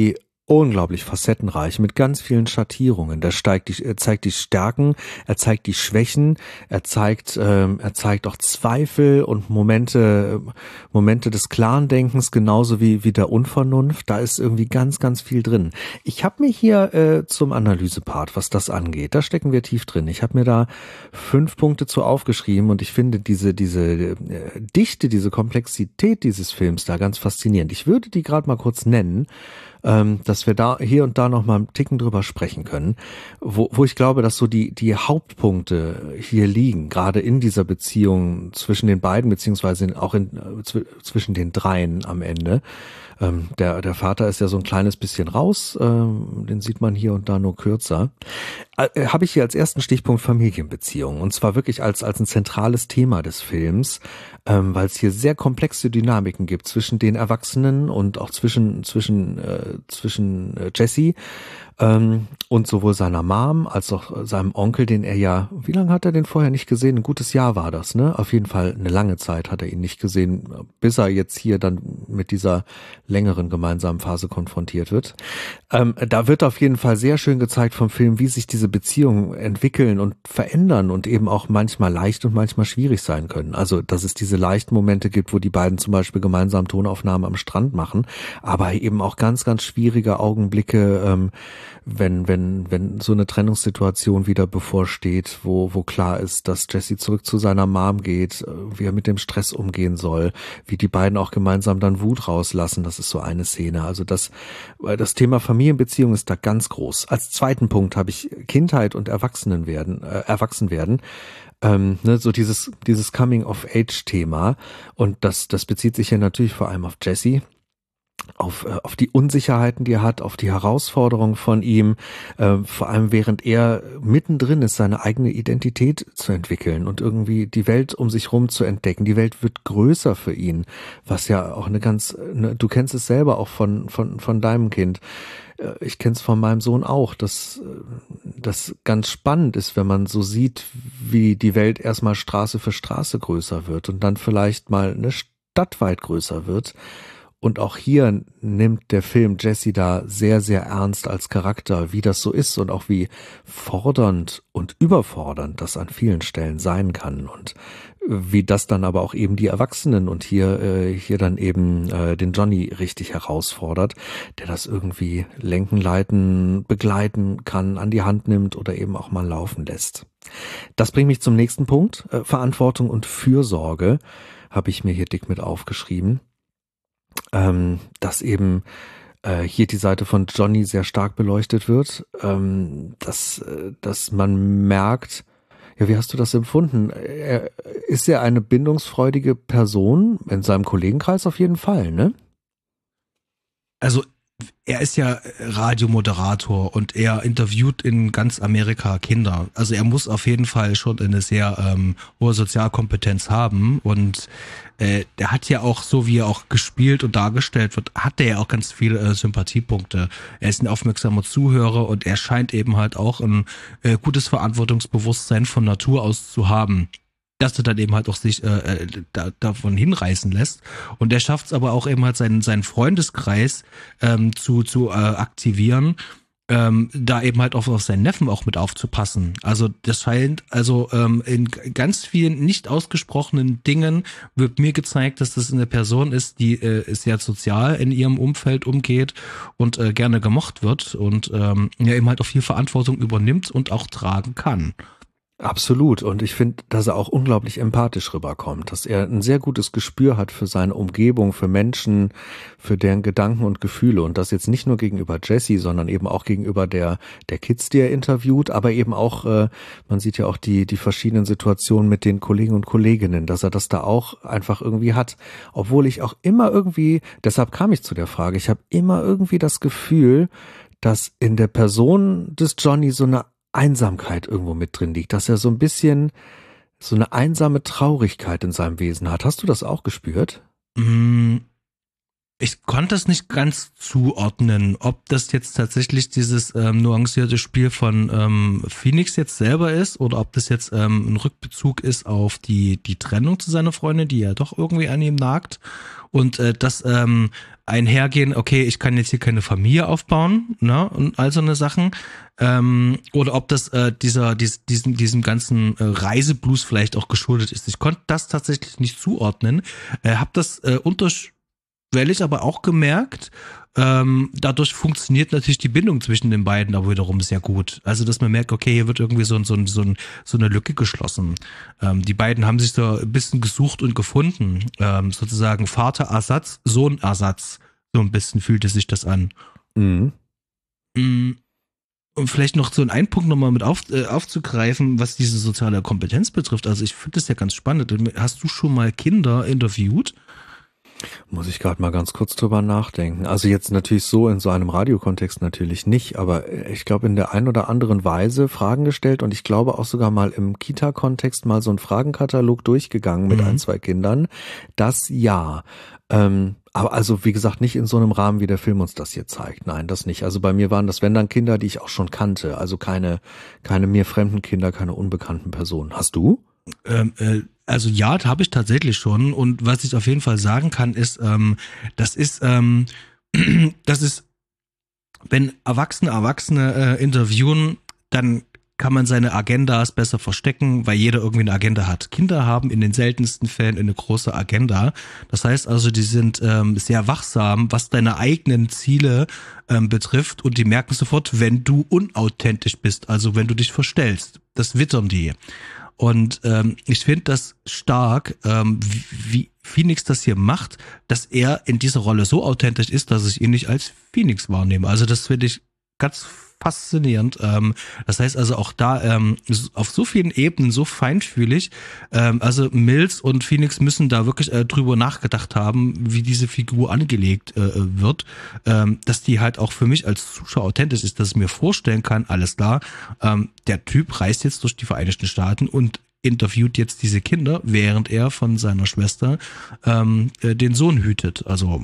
unglaublich facettenreich mit ganz vielen Schattierungen. Der steigt die, er zeigt die Stärken, er zeigt die Schwächen, er zeigt, ähm, er zeigt auch Zweifel und Momente, Momente des klaren Denkens, genauso wie wie der Unvernunft. Da ist irgendwie ganz, ganz viel drin. Ich habe mir hier äh, zum Analysepart, was das angeht, da stecken wir tief drin. Ich habe mir da fünf Punkte zu aufgeschrieben und ich finde diese diese äh, Dichte, diese Komplexität dieses Films da ganz faszinierend. Ich würde die gerade mal kurz nennen, ähm, dass wir da hier und da noch mal einen Ticken drüber sprechen können, wo, wo ich glaube, dass so die die Hauptpunkte hier liegen, gerade in dieser Beziehung zwischen den beiden, beziehungsweise auch in, äh, zw- zwischen den dreien am Ende. Ähm, der der Vater ist ja so ein kleines bisschen raus, ähm, den sieht man hier und da nur kürzer. Äh, habe ich hier als ersten Stichpunkt Familienbeziehungen, und zwar wirklich als als ein zentrales Thema des Films, ähm, weil es hier sehr komplexe Dynamiken gibt zwischen den Erwachsenen und auch zwischen zwischen äh, zwischen äh, Jesse ähm, und sowohl seiner Mom als auch seinem Onkel, den er ja, wie lange hat er den vorher nicht gesehen? Ein gutes Jahr war das, ne? Auf jeden Fall eine lange Zeit hat er ihn nicht gesehen, bis er jetzt hier dann mit dieser längeren gemeinsamen Phase konfrontiert wird. Ähm, da wird auf jeden Fall sehr schön gezeigt vom Film, wie sich diese Beziehungen entwickeln und verändern und eben auch manchmal leicht und manchmal schwierig sein können. Also, dass es diese leichten Momente gibt, wo die beiden zum Beispiel gemeinsam Tonaufnahmen am Strand machen, aber eben auch ganz, ganz schwierige Augenblicke, ähm, wenn, wenn, wenn so eine Trennungssituation wieder bevorsteht, wo, wo klar ist, dass Jesse zurück zu seiner Mom geht, wie er mit dem Stress umgehen soll, wie die beiden auch gemeinsam dann Wut rauslassen. Das ist so eine Szene. Also das, das Thema Familienbeziehung ist da ganz groß. Als zweiten Punkt habe ich Kindheit und Erwachsenenwerden, äh, Erwachsenwerden. Ähm, ne, so dieses, dieses Coming-of-Age-Thema. Und das, das bezieht sich ja natürlich vor allem auf Jesse. Auf, äh, auf die Unsicherheiten, die er hat, auf die Herausforderungen von ihm, äh, vor allem während er mittendrin ist, seine eigene Identität zu entwickeln und irgendwie die Welt um sich rum zu entdecken. Die Welt wird größer für ihn, was ja auch eine ganz, ne, du kennst es selber auch von, von, von deinem Kind. Äh, ich kenn's von meinem Sohn auch, dass das ganz spannend ist, wenn man so sieht, wie die Welt erstmal Straße für Straße größer wird und dann vielleicht mal eine Stadt weit größer wird. Und auch hier nimmt der Film Jesse da sehr, sehr ernst als Charakter, wie das so ist und auch wie fordernd und überfordernd das an vielen Stellen sein kann und wie das dann aber auch eben die Erwachsenen und hier äh, hier dann eben äh, den Johnny richtig herausfordert, der das irgendwie lenken, leiten, begleiten kann, an die Hand nimmt oder eben auch mal laufen lässt. Das bringt mich zum nächsten Punkt. Äh, Verantwortung und Fürsorge habe ich mir hier dick mit aufgeschrieben. Ähm, dass eben äh, hier die Seite von Johnny sehr stark beleuchtet wird, ähm, dass, äh, dass man merkt, ja, wie hast du das empfunden? Er, ist er eine bindungsfreudige Person? In seinem Kollegenkreis auf jeden Fall, ne?
Also er ist ja Radiomoderator und er interviewt in ganz Amerika Kinder. Also er muss auf jeden Fall schon eine sehr ähm, hohe Sozialkompetenz haben und äh, der hat ja auch, so wie er auch gespielt und dargestellt wird, hat er ja auch ganz viele äh, Sympathiepunkte. Er ist ein aufmerksamer Zuhörer und er scheint eben halt auch ein äh, gutes Verantwortungsbewusstsein von Natur aus zu haben, dass er dann eben halt auch sich äh, da, davon hinreißen lässt. Und er schafft es aber auch eben halt seinen, seinen Freundeskreis ähm, zu, zu äh, aktivieren, ähm, da eben halt auch auf seinen Neffen auch mit aufzupassen. Also das scheint, also ähm, in ganz vielen nicht ausgesprochenen Dingen wird mir gezeigt, dass das eine Person ist, die äh, sehr sozial in ihrem Umfeld umgeht und äh, gerne gemocht wird und ähm, ja eben halt auch viel Verantwortung übernimmt und auch tragen kann.
Absolut. Und ich finde, dass er auch unglaublich empathisch rüberkommt, dass er ein sehr gutes Gespür hat für seine Umgebung, für Menschen, für deren Gedanken und Gefühle. Und das jetzt nicht nur gegenüber Jesse, sondern eben auch gegenüber der der Kids, die er interviewt, aber eben auch, äh, man sieht ja auch die die verschiedenen Situationen mit den Kollegen und Kolleginnen, dass er das da auch einfach irgendwie hat. Obwohl ich auch immer irgendwie, deshalb kam ich zu der Frage, ich habe immer irgendwie das Gefühl, dass in der Person des Johnny so eine Einsamkeit irgendwo mit drin liegt, dass er so ein bisschen so eine einsame Traurigkeit in seinem Wesen hat. Hast du das auch gespürt?
Mm, Ich konnte es nicht ganz zuordnen, ob das jetzt tatsächlich dieses ähm, nuancierte Spiel von ähm, Phoenix jetzt selber ist oder ob das jetzt ähm, ein Rückbezug ist auf die die Trennung zu seiner Freundin, die ja doch irgendwie an ihm nagt und äh, das ähm, einhergehen, okay, ich kann jetzt hier keine Familie aufbauen, ne, und all so eine Sachen, ähm, oder ob das äh, dieser dies, diesem diesem ganzen äh, Reiseblues vielleicht auch geschuldet ist. Ich konnte das tatsächlich nicht zuordnen, äh, habe das äh, untersch ich aber auch gemerkt, ähm, dadurch funktioniert natürlich die Bindung zwischen den beiden aber wiederum sehr gut. Also, dass man merkt, okay, hier wird irgendwie so, ein so, ein so, ein so eine Lücke geschlossen. Ähm, die beiden haben sich so ein bisschen gesucht und gefunden. Ähm, sozusagen Vaterersatz, Sohnersatz. So ein bisschen fühlte sich das an.
Mhm.
Und vielleicht noch so einen Punkt nochmal mit auf, äh, aufzugreifen, was diese soziale Kompetenz betrifft. Also, ich finde das ja ganz spannend. Hast du schon mal Kinder interviewt?
Muss ich gerade mal ganz kurz drüber nachdenken. Also jetzt natürlich so in so einem Radiokontext natürlich nicht, aber ich glaube in der einen oder anderen Weise Fragen gestellt und ich glaube auch sogar mal im Kita-Kontext mal so einen Fragenkatalog durchgegangen mit mhm. ein, zwei Kindern. Das ja. Ähm, aber also wie gesagt nicht in so einem Rahmen, wie der Film uns das hier zeigt. Nein, das nicht. Also bei mir waren das, wenn dann Kinder, die ich auch schon kannte. Also keine, keine mir fremden Kinder, keine unbekannten Personen. Hast du?
Ähm, äh, also ja, das habe ich tatsächlich schon und was ich auf jeden Fall sagen kann, ist, ähm, das ist, ähm, das ist, wenn Erwachsene Erwachsene äh, interviewen, dann kann man seine Agendas besser verstecken, weil jeder irgendwie eine Agenda hat. Kinder haben in den seltensten Fällen eine große Agenda. Das heißt also, die sind ähm, sehr wachsam, was deine eigenen Ziele ähm, betrifft und die merken sofort, wenn du unauthentisch bist, also wenn du dich verstellst. Das wittern die. Und ähm, ich finde das stark, ähm, wie, wie Phoenix das hier macht, dass er in dieser Rolle so authentisch ist, dass ich ihn nicht als Phoenix wahrnehme. Also das finde ich ganz faszinierend. Ähm, das heißt also auch da ähm, auf so vielen Ebenen so feinfühlig. Ähm, also Mills und Phoenix müssen da wirklich äh, drüber nachgedacht haben, wie diese Figur angelegt äh, wird, ähm, dass die halt auch für mich als Zuschauer authentisch ist, dass ich mir vorstellen kann, alles klar, ähm, der Typ reist jetzt durch die Vereinigten Staaten und interviewt jetzt diese Kinder, während er von seiner Schwester ähm, äh, den Sohn hütet. Also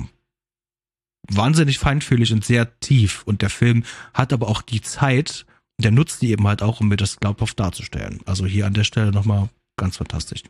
wahnsinnig feinfühlig und sehr tief. Und der Film hat aber auch die Zeit, der nutzt die eben halt auch, um mir das glaubhaft darzustellen. Also hier an der Stelle nochmal ganz fantastisch.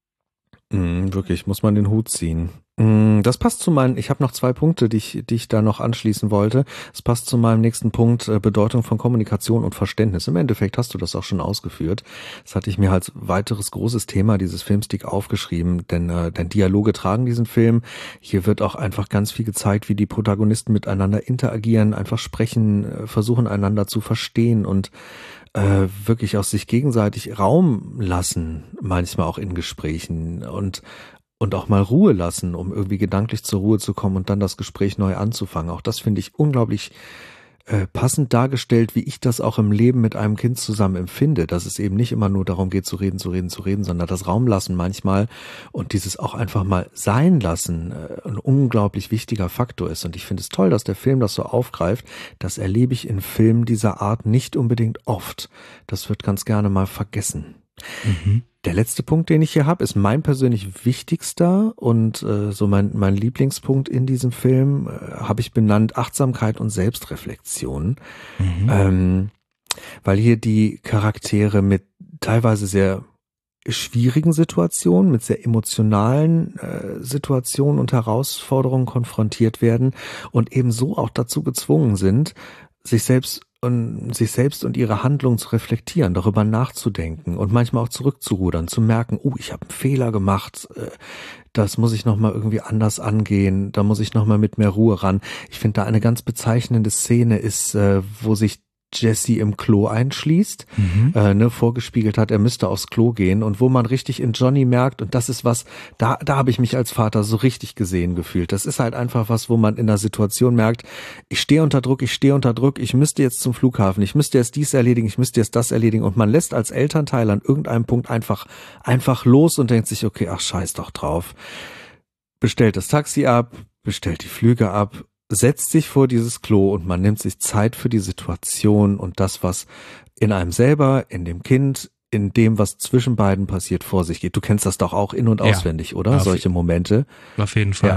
Mm, wirklich, muss man den Hut ziehen. Mm, das passt zu meinen, ich habe noch zwei Punkte, die ich, die ich da noch anschließen wollte. Es passt zu meinem nächsten Punkt, äh, Bedeutung von Kommunikation und Verständnis. Im Endeffekt hast du das auch schon ausgeführt. Das hatte ich mir als weiteres großes Thema dieses Filmstick aufgeschrieben, denn, äh, denn Dialoge tragen diesen Film. Hier wird auch einfach ganz viel gezeigt, wie die Protagonisten miteinander interagieren, einfach sprechen, äh, versuchen einander zu verstehen und Äh, wirklich aus sich gegenseitig Raum lassen, manchmal auch in Gesprächen und und auch mal Ruhe lassen, um irgendwie gedanklich zur Ruhe zu kommen und dann das Gespräch neu anzufangen. Auch das finde ich unglaublich äh, passend dargestellt, wie ich das auch im Leben mit einem Kind zusammen empfinde, dass es eben nicht immer nur darum geht, zu reden, zu reden, zu reden, sondern das Raum lassen manchmal und dieses auch einfach mal sein lassen äh, ein unglaublich wichtiger Faktor ist. Und ich finde es toll, dass der Film das so aufgreift. Das erlebe ich in Filmen dieser Art nicht unbedingt oft. Das wird ganz gerne mal vergessen. Mhm. Der letzte Punkt, den ich hier habe, ist mein persönlich wichtigster und äh, so mein mein Lieblingspunkt in diesem Film, äh, habe ich benannt Achtsamkeit und Selbstreflexion, mhm. ähm, weil hier die Charaktere mit teilweise sehr schwierigen Situationen, mit sehr emotionalen äh, Situationen und Herausforderungen konfrontiert werden und ebenso auch dazu gezwungen sind, sich selbst und sich selbst und ihre Handlung zu reflektieren, darüber nachzudenken und manchmal auch zurückzurudern, zu merken, oh, ich habe einen Fehler gemacht, das muss ich nochmal irgendwie anders angehen, da muss ich nochmal mit mehr Ruhe ran. Ich finde da eine ganz bezeichnende Szene ist, wo sich Jesse im Klo einschließt, mhm. äh, ne, vorgespiegelt hat, er müsste aufs Klo gehen und wo man richtig in Johnny merkt, und das ist was, da da habe ich mich als Vater so richtig gesehen gefühlt. Das ist halt einfach was, wo man in der Situation merkt, ich stehe unter Druck, ich stehe unter Druck, ich müsste jetzt zum Flughafen, ich müsste jetzt dies erledigen, ich müsste jetzt das erledigen und man lässt als Elternteil an irgendeinem Punkt einfach einfach los und denkt sich, okay, ach scheiß doch drauf. Bestellt das Taxi ab, bestellt die Flüge ab, setzt sich vor dieses Klo und man nimmt sich Zeit für die Situation und das, was in einem selber, in dem Kind, in dem, was zwischen beiden passiert, vor sich geht. Du kennst das doch auch in- und auswendig, ja, oder? Solche Momente.
Auf jeden Fall.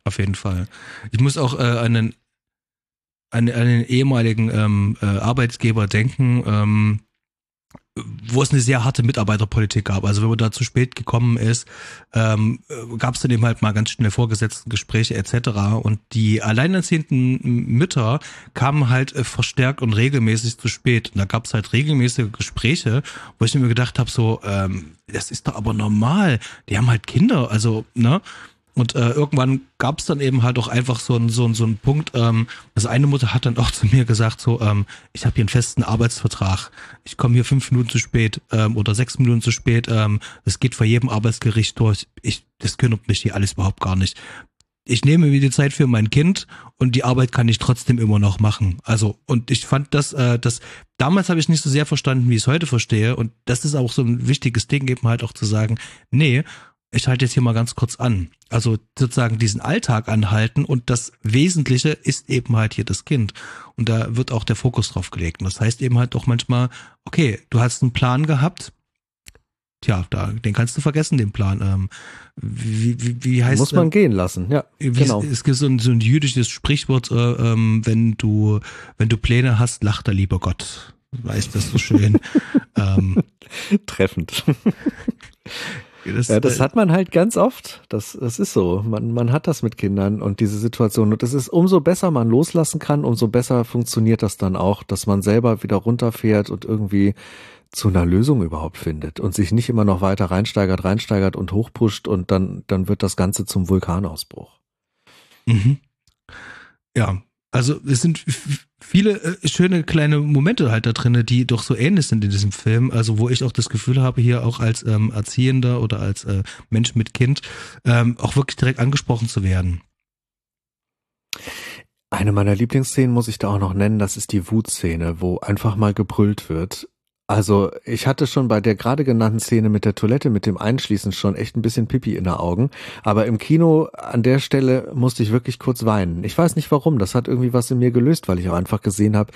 Auf jeden Fall. Ich muss auch äh, an einen, an, an den ehemaligen ähm, äh, Arbeitgeber denken, ähm, wo es eine sehr harte Mitarbeiterpolitik gab. Also wenn man da zu spät gekommen ist, ähm, gab es dann eben halt mal ganz schnell Vorgesetztengespräche et cetera. Und die alleinerziehenden Mütter kamen halt äh, verstärkt und regelmäßig zu spät. Und da gab es halt regelmäßige Gespräche, wo ich mir gedacht habe, so, ähm, das ist doch aber normal. Die haben halt Kinder, also, ne? Und äh, irgendwann gab es dann eben halt auch einfach so einen so einen, so einen Punkt, ähm, also eine Mutter hat dann auch zu mir gesagt, so, ähm, ich habe hier einen festen Arbeitsvertrag, ich komme hier fünf Minuten zu spät ähm, oder sechs Minuten zu spät, ähm, das geht vor jedem Arbeitsgericht durch, ich, das kümmert mich hier alles überhaupt gar nicht. Ich nehme mir die Zeit für mein Kind und die Arbeit kann ich trotzdem immer noch machen. Also, und ich fand das, äh, das, damals habe ich nicht so sehr verstanden, wie ich es heute verstehe, und das ist auch so ein wichtiges Ding, eben halt auch zu sagen, nee, ich halte jetzt hier mal ganz kurz an. Also sozusagen diesen Alltag anhalten, und das Wesentliche ist eben halt hier das Kind. Und da wird auch der Fokus drauf gelegt. Und das heißt eben halt auch manchmal, okay, du hast einen Plan gehabt, tja, da, den kannst du vergessen, den Plan. Ähm, wie, wie, wie heißt
Muss man äh, gehen lassen, ja.
Wie,
genau.
Es gibt so ein, so ein jüdisches Sprichwort, äh, ähm, wenn du, wenn du Pläne hast, lacht der liebe Gott. Weißt das so schön. ähm,
Treffend. Das, ja, das hat man halt ganz oft. Das, das ist so. Man, man hat das mit Kindern und diese Situation. Und es ist umso besser man loslassen kann, umso besser funktioniert das dann auch, dass man selber wieder runterfährt und irgendwie zu einer Lösung überhaupt findet und sich nicht immer noch weiter reinsteigert, reinsteigert und hochpusht, und dann, dann wird das Ganze zum Vulkanausbruch.
Mhm. Ja. Also es sind viele äh, schöne kleine Momente halt da drin, die doch so ähnlich sind in diesem Film, also wo ich auch das Gefühl habe, hier auch als ähm, Erziehender oder als äh, Mensch mit Kind ähm, auch wirklich direkt angesprochen zu werden.
Eine meiner Lieblingsszenen muss ich da auch noch nennen, das ist die Wutszene, wo einfach mal gebrüllt wird. Also ich hatte schon bei der gerade genannten Szene mit der Toilette, mit dem Einschließen schon echt ein bisschen Pipi in den Augen. Aber im Kino an der Stelle musste ich wirklich kurz weinen. Ich weiß nicht warum, das hat irgendwie was in mir gelöst, weil ich auch einfach gesehen habe,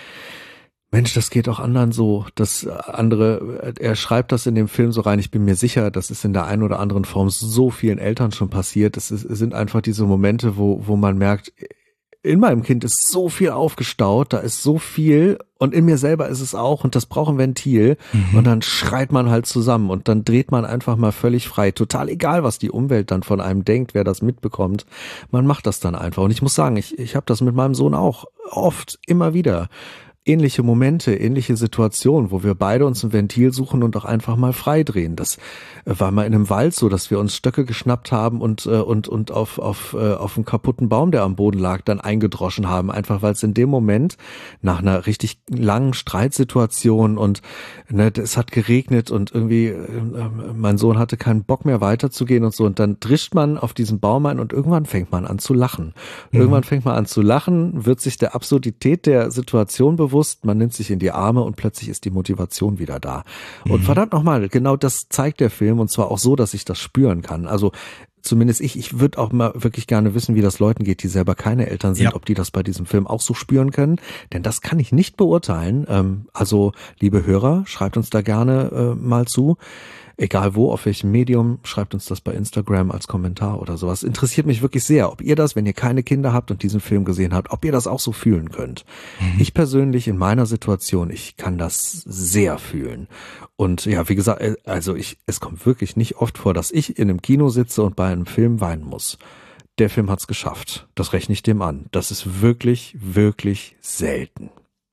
Mensch, das geht auch anderen so. Das andere, er schreibt das in dem Film so rein, ich bin mir sicher, das ist in der einen oder anderen Form so vielen Eltern schon passiert. Es sind einfach diese Momente, wo, wo man merkt, in meinem Kind ist so viel aufgestaut, da ist so viel, und in mir selber ist es auch, und das braucht ein Ventil, mhm. und dann schreit man halt zusammen und dann dreht man einfach mal völlig frei, total egal, was die Umwelt dann von einem denkt, wer das mitbekommt, man macht das dann einfach. Und ich muss sagen, ich, ich habe das mit meinem Sohn auch oft, immer wieder. Ähnliche Momente, ähnliche Situationen, wo wir beide uns ein Ventil suchen und auch einfach mal freidrehen. Das war mal in einem Wald so, dass wir uns Stöcke geschnappt haben und und und auf auf auf einen kaputten Baum, der am Boden lag, dann eingedroschen haben, einfach weil es in dem Moment nach einer richtig langen Streitsituation und ne, es hat geregnet und irgendwie äh, mein Sohn hatte keinen Bock mehr weiterzugehen und so, und dann drischt man auf diesen Baum ein und irgendwann fängt man an zu lachen. Mhm. Irgendwann fängt man an zu lachen, wird sich der Absurdität der Situation bewusst, man nimmt sich in die Arme und plötzlich ist die Motivation wieder da. Und mhm. verdammt nochmal, genau das zeigt der Film, und zwar auch so, dass ich das spüren kann. Also zumindest ich, ich würde auch mal wirklich gerne wissen, wie das Leuten geht, die selber keine Eltern sind, ja. ob die das bei diesem Film auch so spüren können, denn das kann ich nicht beurteilen. Ähm, also liebe Hörer, schreibt uns da gerne äh, mal zu. Egal wo, auf welchem Medium, schreibt uns das bei Instagram als Kommentar oder sowas. Interessiert mich wirklich sehr, ob ihr das, wenn ihr keine Kinder habt und diesen Film gesehen habt, ob ihr das auch so fühlen könnt. Mhm. Ich persönlich in meiner Situation, ich kann das sehr fühlen. Und ja, wie gesagt, also ich, es kommt wirklich nicht oft vor, dass ich in einem Kino sitze und bei einem Film weinen muss. Der Film hat's geschafft. Das rechne ich dem an. Das ist wirklich, wirklich selten.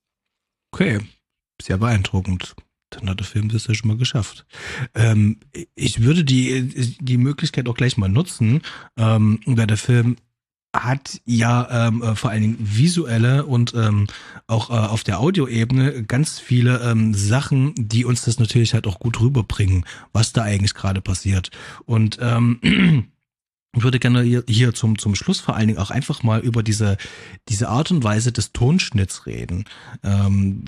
Okay, sehr beeindruckend. Dann hat der Film das ja schon mal geschafft. Ähm, ich würde die die Möglichkeit auch gleich mal nutzen, ähm, weil der Film hat ja ähm, äh, vor allen Dingen visuelle und ähm, auch äh, auf der Audioebene ganz viele ähm, Sachen, die uns das natürlich halt auch gut rüberbringen, was da eigentlich gerade passiert. Und ähm, ich würde gerne hier, hier zum zum Schluss vor allen Dingen auch einfach mal über diese diese Art und Weise des Tonschnitts reden. Ähm,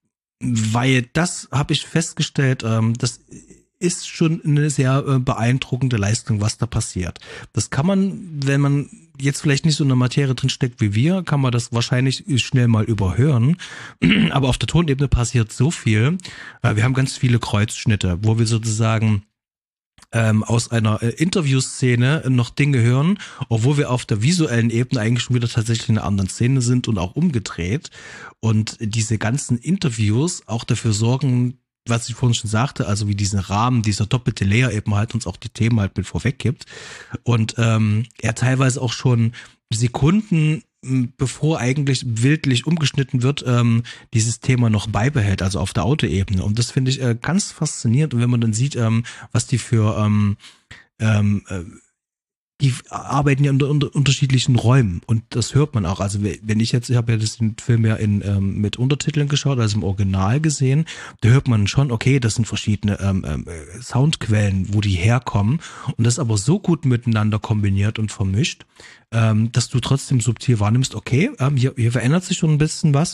Weil das habe ich festgestellt, ähm, das ist schon eine sehr äh, beeindruckende Leistung, was da passiert. Das kann man, wenn man jetzt vielleicht nicht so in der Materie drin steckt wie wir, kann man das wahrscheinlich schnell mal überhören. Aber auf der Tonebene passiert so viel. Äh, wir haben ganz viele Kreuzschnitte, wo wir sozusagen ähm, aus einer äh, Interviewszene noch Dinge hören, obwohl wir auf der visuellen Ebene eigentlich schon wieder tatsächlich in einer anderen Szene sind und auch umgedreht. Und diese ganzen Interviews auch dafür sorgen, was ich vorhin schon sagte, also wie diesen Rahmen, dieser doppelte Layer eben halt uns auch die Themen halt mit vorweg gibt. Und ähm, er teilweise auch schon Sekunden, bevor eigentlich wildlich umgeschnitten wird, ähm, dieses Thema noch beibehält, also auf der Autoebene. Und das finde ich äh, ganz faszinierend. Und wenn man dann sieht, ähm, was die für ähm, ähm, äh, die arbeiten ja in unter, unterschiedlichen Räumen und das hört man auch. Also wenn ich jetzt, ich habe ja das den Film ja in ähm, mit Untertiteln geschaut, also im Original gesehen, da hört man schon, okay, das sind verschiedene ähm, ähm, Soundquellen, wo die herkommen und das aber so gut miteinander kombiniert und vermischt, ähm, dass du trotzdem subtil wahrnimmst, okay, ähm, hier, hier verändert sich schon ein bisschen was.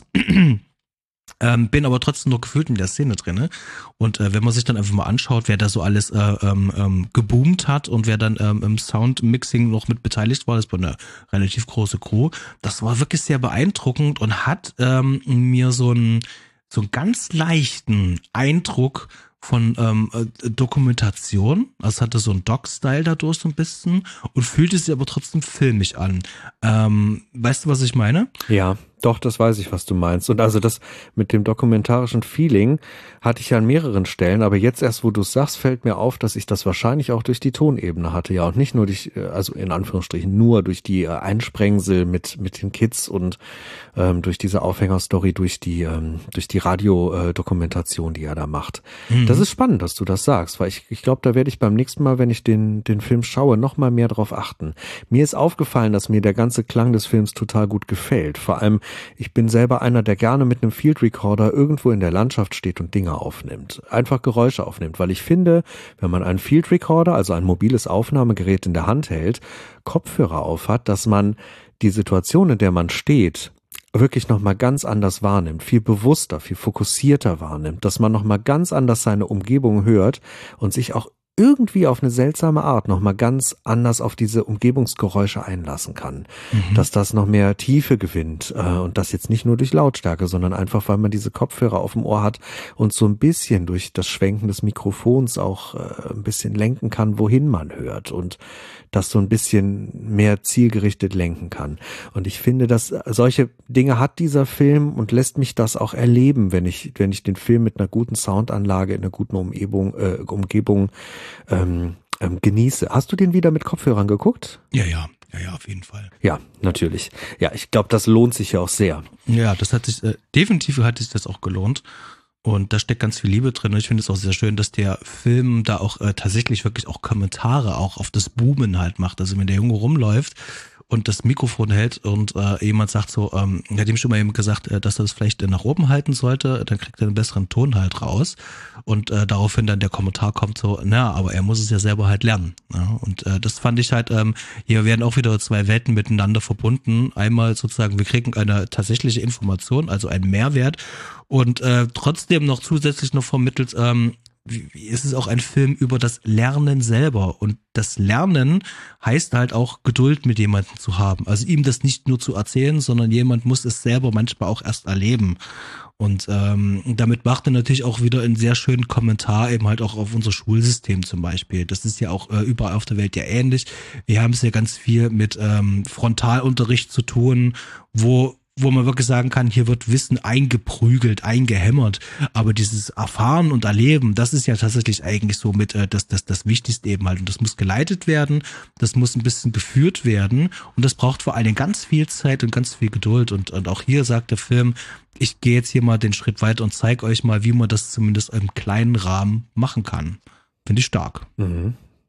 Ähm, bin aber trotzdem noch gefühlt in der Szene drinne. Und äh, wenn man sich dann einfach mal anschaut, wer da so alles äh, ähm, ähm, geboomt hat und wer dann ähm, im Soundmixing noch mit beteiligt war, das war eine relativ große Crew, das war wirklich sehr beeindruckend und hat ähm, mir so einen so einen ganz leichten Eindruck von ähm, Dokumentation, also hatte so einen Doc-Style dadurch so ein bisschen und fühlte sich aber trotzdem filmisch an. Ähm, weißt du, was ich meine?
Ja, doch, das weiß ich, was du meinst. Und also das mit dem dokumentarischen Feeling hatte ich ja an mehreren Stellen, aber jetzt erst, wo du es sagst, fällt mir auf, dass ich das wahrscheinlich auch durch die Tonebene hatte, ja, und nicht nur durch, also in Anführungsstrichen nur durch die Einsprengsel mit mit den Kids und ähm, durch diese Aufhängerstory, durch die ähm, durch die Radiodokumentation, die er da macht. Mhm. Das ist spannend, dass du das sagst, weil ich ich glaube, da werde ich beim nächsten Mal, wenn ich den den Film schaue, noch mal mehr drauf achten. Mir ist aufgefallen, dass mir der ganze Klang des Films total gut gefällt. Vor allem, ich bin selber einer, der gerne mit einem Field Recorder irgendwo in der Landschaft steht und Dinge aufnimmt. Einfach Geräusche aufnimmt, weil ich finde, wenn man einen Field Recorder, also ein mobiles Aufnahmegerät in der Hand hält, Kopfhörer auf hat, dass man die Situation, in der man steht, wirklich nochmal ganz anders wahrnimmt, viel bewusster, viel fokussierter wahrnimmt, dass man nochmal ganz anders seine Umgebung hört und sich auch irgendwie auf eine seltsame Art nochmal ganz anders auf diese Umgebungsgeräusche einlassen kann. Mhm. Dass das noch mehr Tiefe gewinnt äh, und das jetzt nicht nur durch Lautstärke, sondern einfach, weil man diese Kopfhörer auf dem Ohr hat und so ein bisschen durch das Schwenken des Mikrofons auch äh, ein bisschen lenken kann, wohin man hört und das so ein bisschen mehr zielgerichtet lenken kann. Und ich finde, dass solche Dinge hat dieser Film und lässt mich das auch erleben, wenn ich wenn ich den Film mit einer guten Soundanlage in einer guten Umgebung äh, Umgebung ähm, ähm, genieße. Hast du den wieder mit Kopfhörern geguckt?
Ja, ja. Ja, ja, auf jeden Fall.
Ja, natürlich. Ja, ich glaube, das lohnt sich ja auch sehr.
Ja, das hat sich, äh, definitiv hat sich das auch gelohnt. Und da steckt ganz viel Liebe drin. Und ich finde es auch sehr schön, dass der Film da auch äh, tatsächlich wirklich auch Kommentare auch auf das Boomen halt macht. Also wenn der Junge rumläuft und das Mikrofon hält und äh, jemand sagt so, ähm, hat ihm schon mal eben gesagt, äh, dass er das vielleicht äh, nach oben halten sollte, dann kriegt er einen besseren Ton halt raus. Und äh, daraufhin dann der Kommentar kommt so, na, aber er muss es ja selber halt lernen. Ja? Und äh, das fand ich halt, ähm, hier werden auch wieder zwei Welten miteinander verbunden. Einmal sozusagen, wir kriegen eine tatsächliche Information, also einen Mehrwert und äh, trotzdem noch zusätzlich noch vermittelt, ähm, wie, es ist auch ein Film über das Lernen selber und das Lernen heißt halt auch Geduld mit jemandem zu haben, also ihm das nicht nur zu erzählen, sondern jemand muss es selber manchmal auch erst erleben und ähm, damit macht er natürlich auch wieder einen sehr schönen Kommentar eben halt auch auf unser Schulsystem zum Beispiel. Das ist ja auch äh, überall auf der Welt ja ähnlich. Wir haben es ja ganz viel mit ähm, Frontalunterricht zu tun, wo wo man wirklich sagen kann, hier wird Wissen eingeprügelt, eingehämmert, aber dieses Erfahren und Erleben, das ist ja tatsächlich eigentlich so mit äh, das, das, das Wichtigste eben halt und das muss geleitet werden, das muss ein bisschen geführt werden und das braucht vor allem ganz viel Zeit und ganz viel Geduld und, und auch hier sagt der Film, ich gehe jetzt hier mal den Schritt weiter und zeige euch mal, wie man das zumindest im kleinen Rahmen machen kann. Finde ich stark.
Mhm.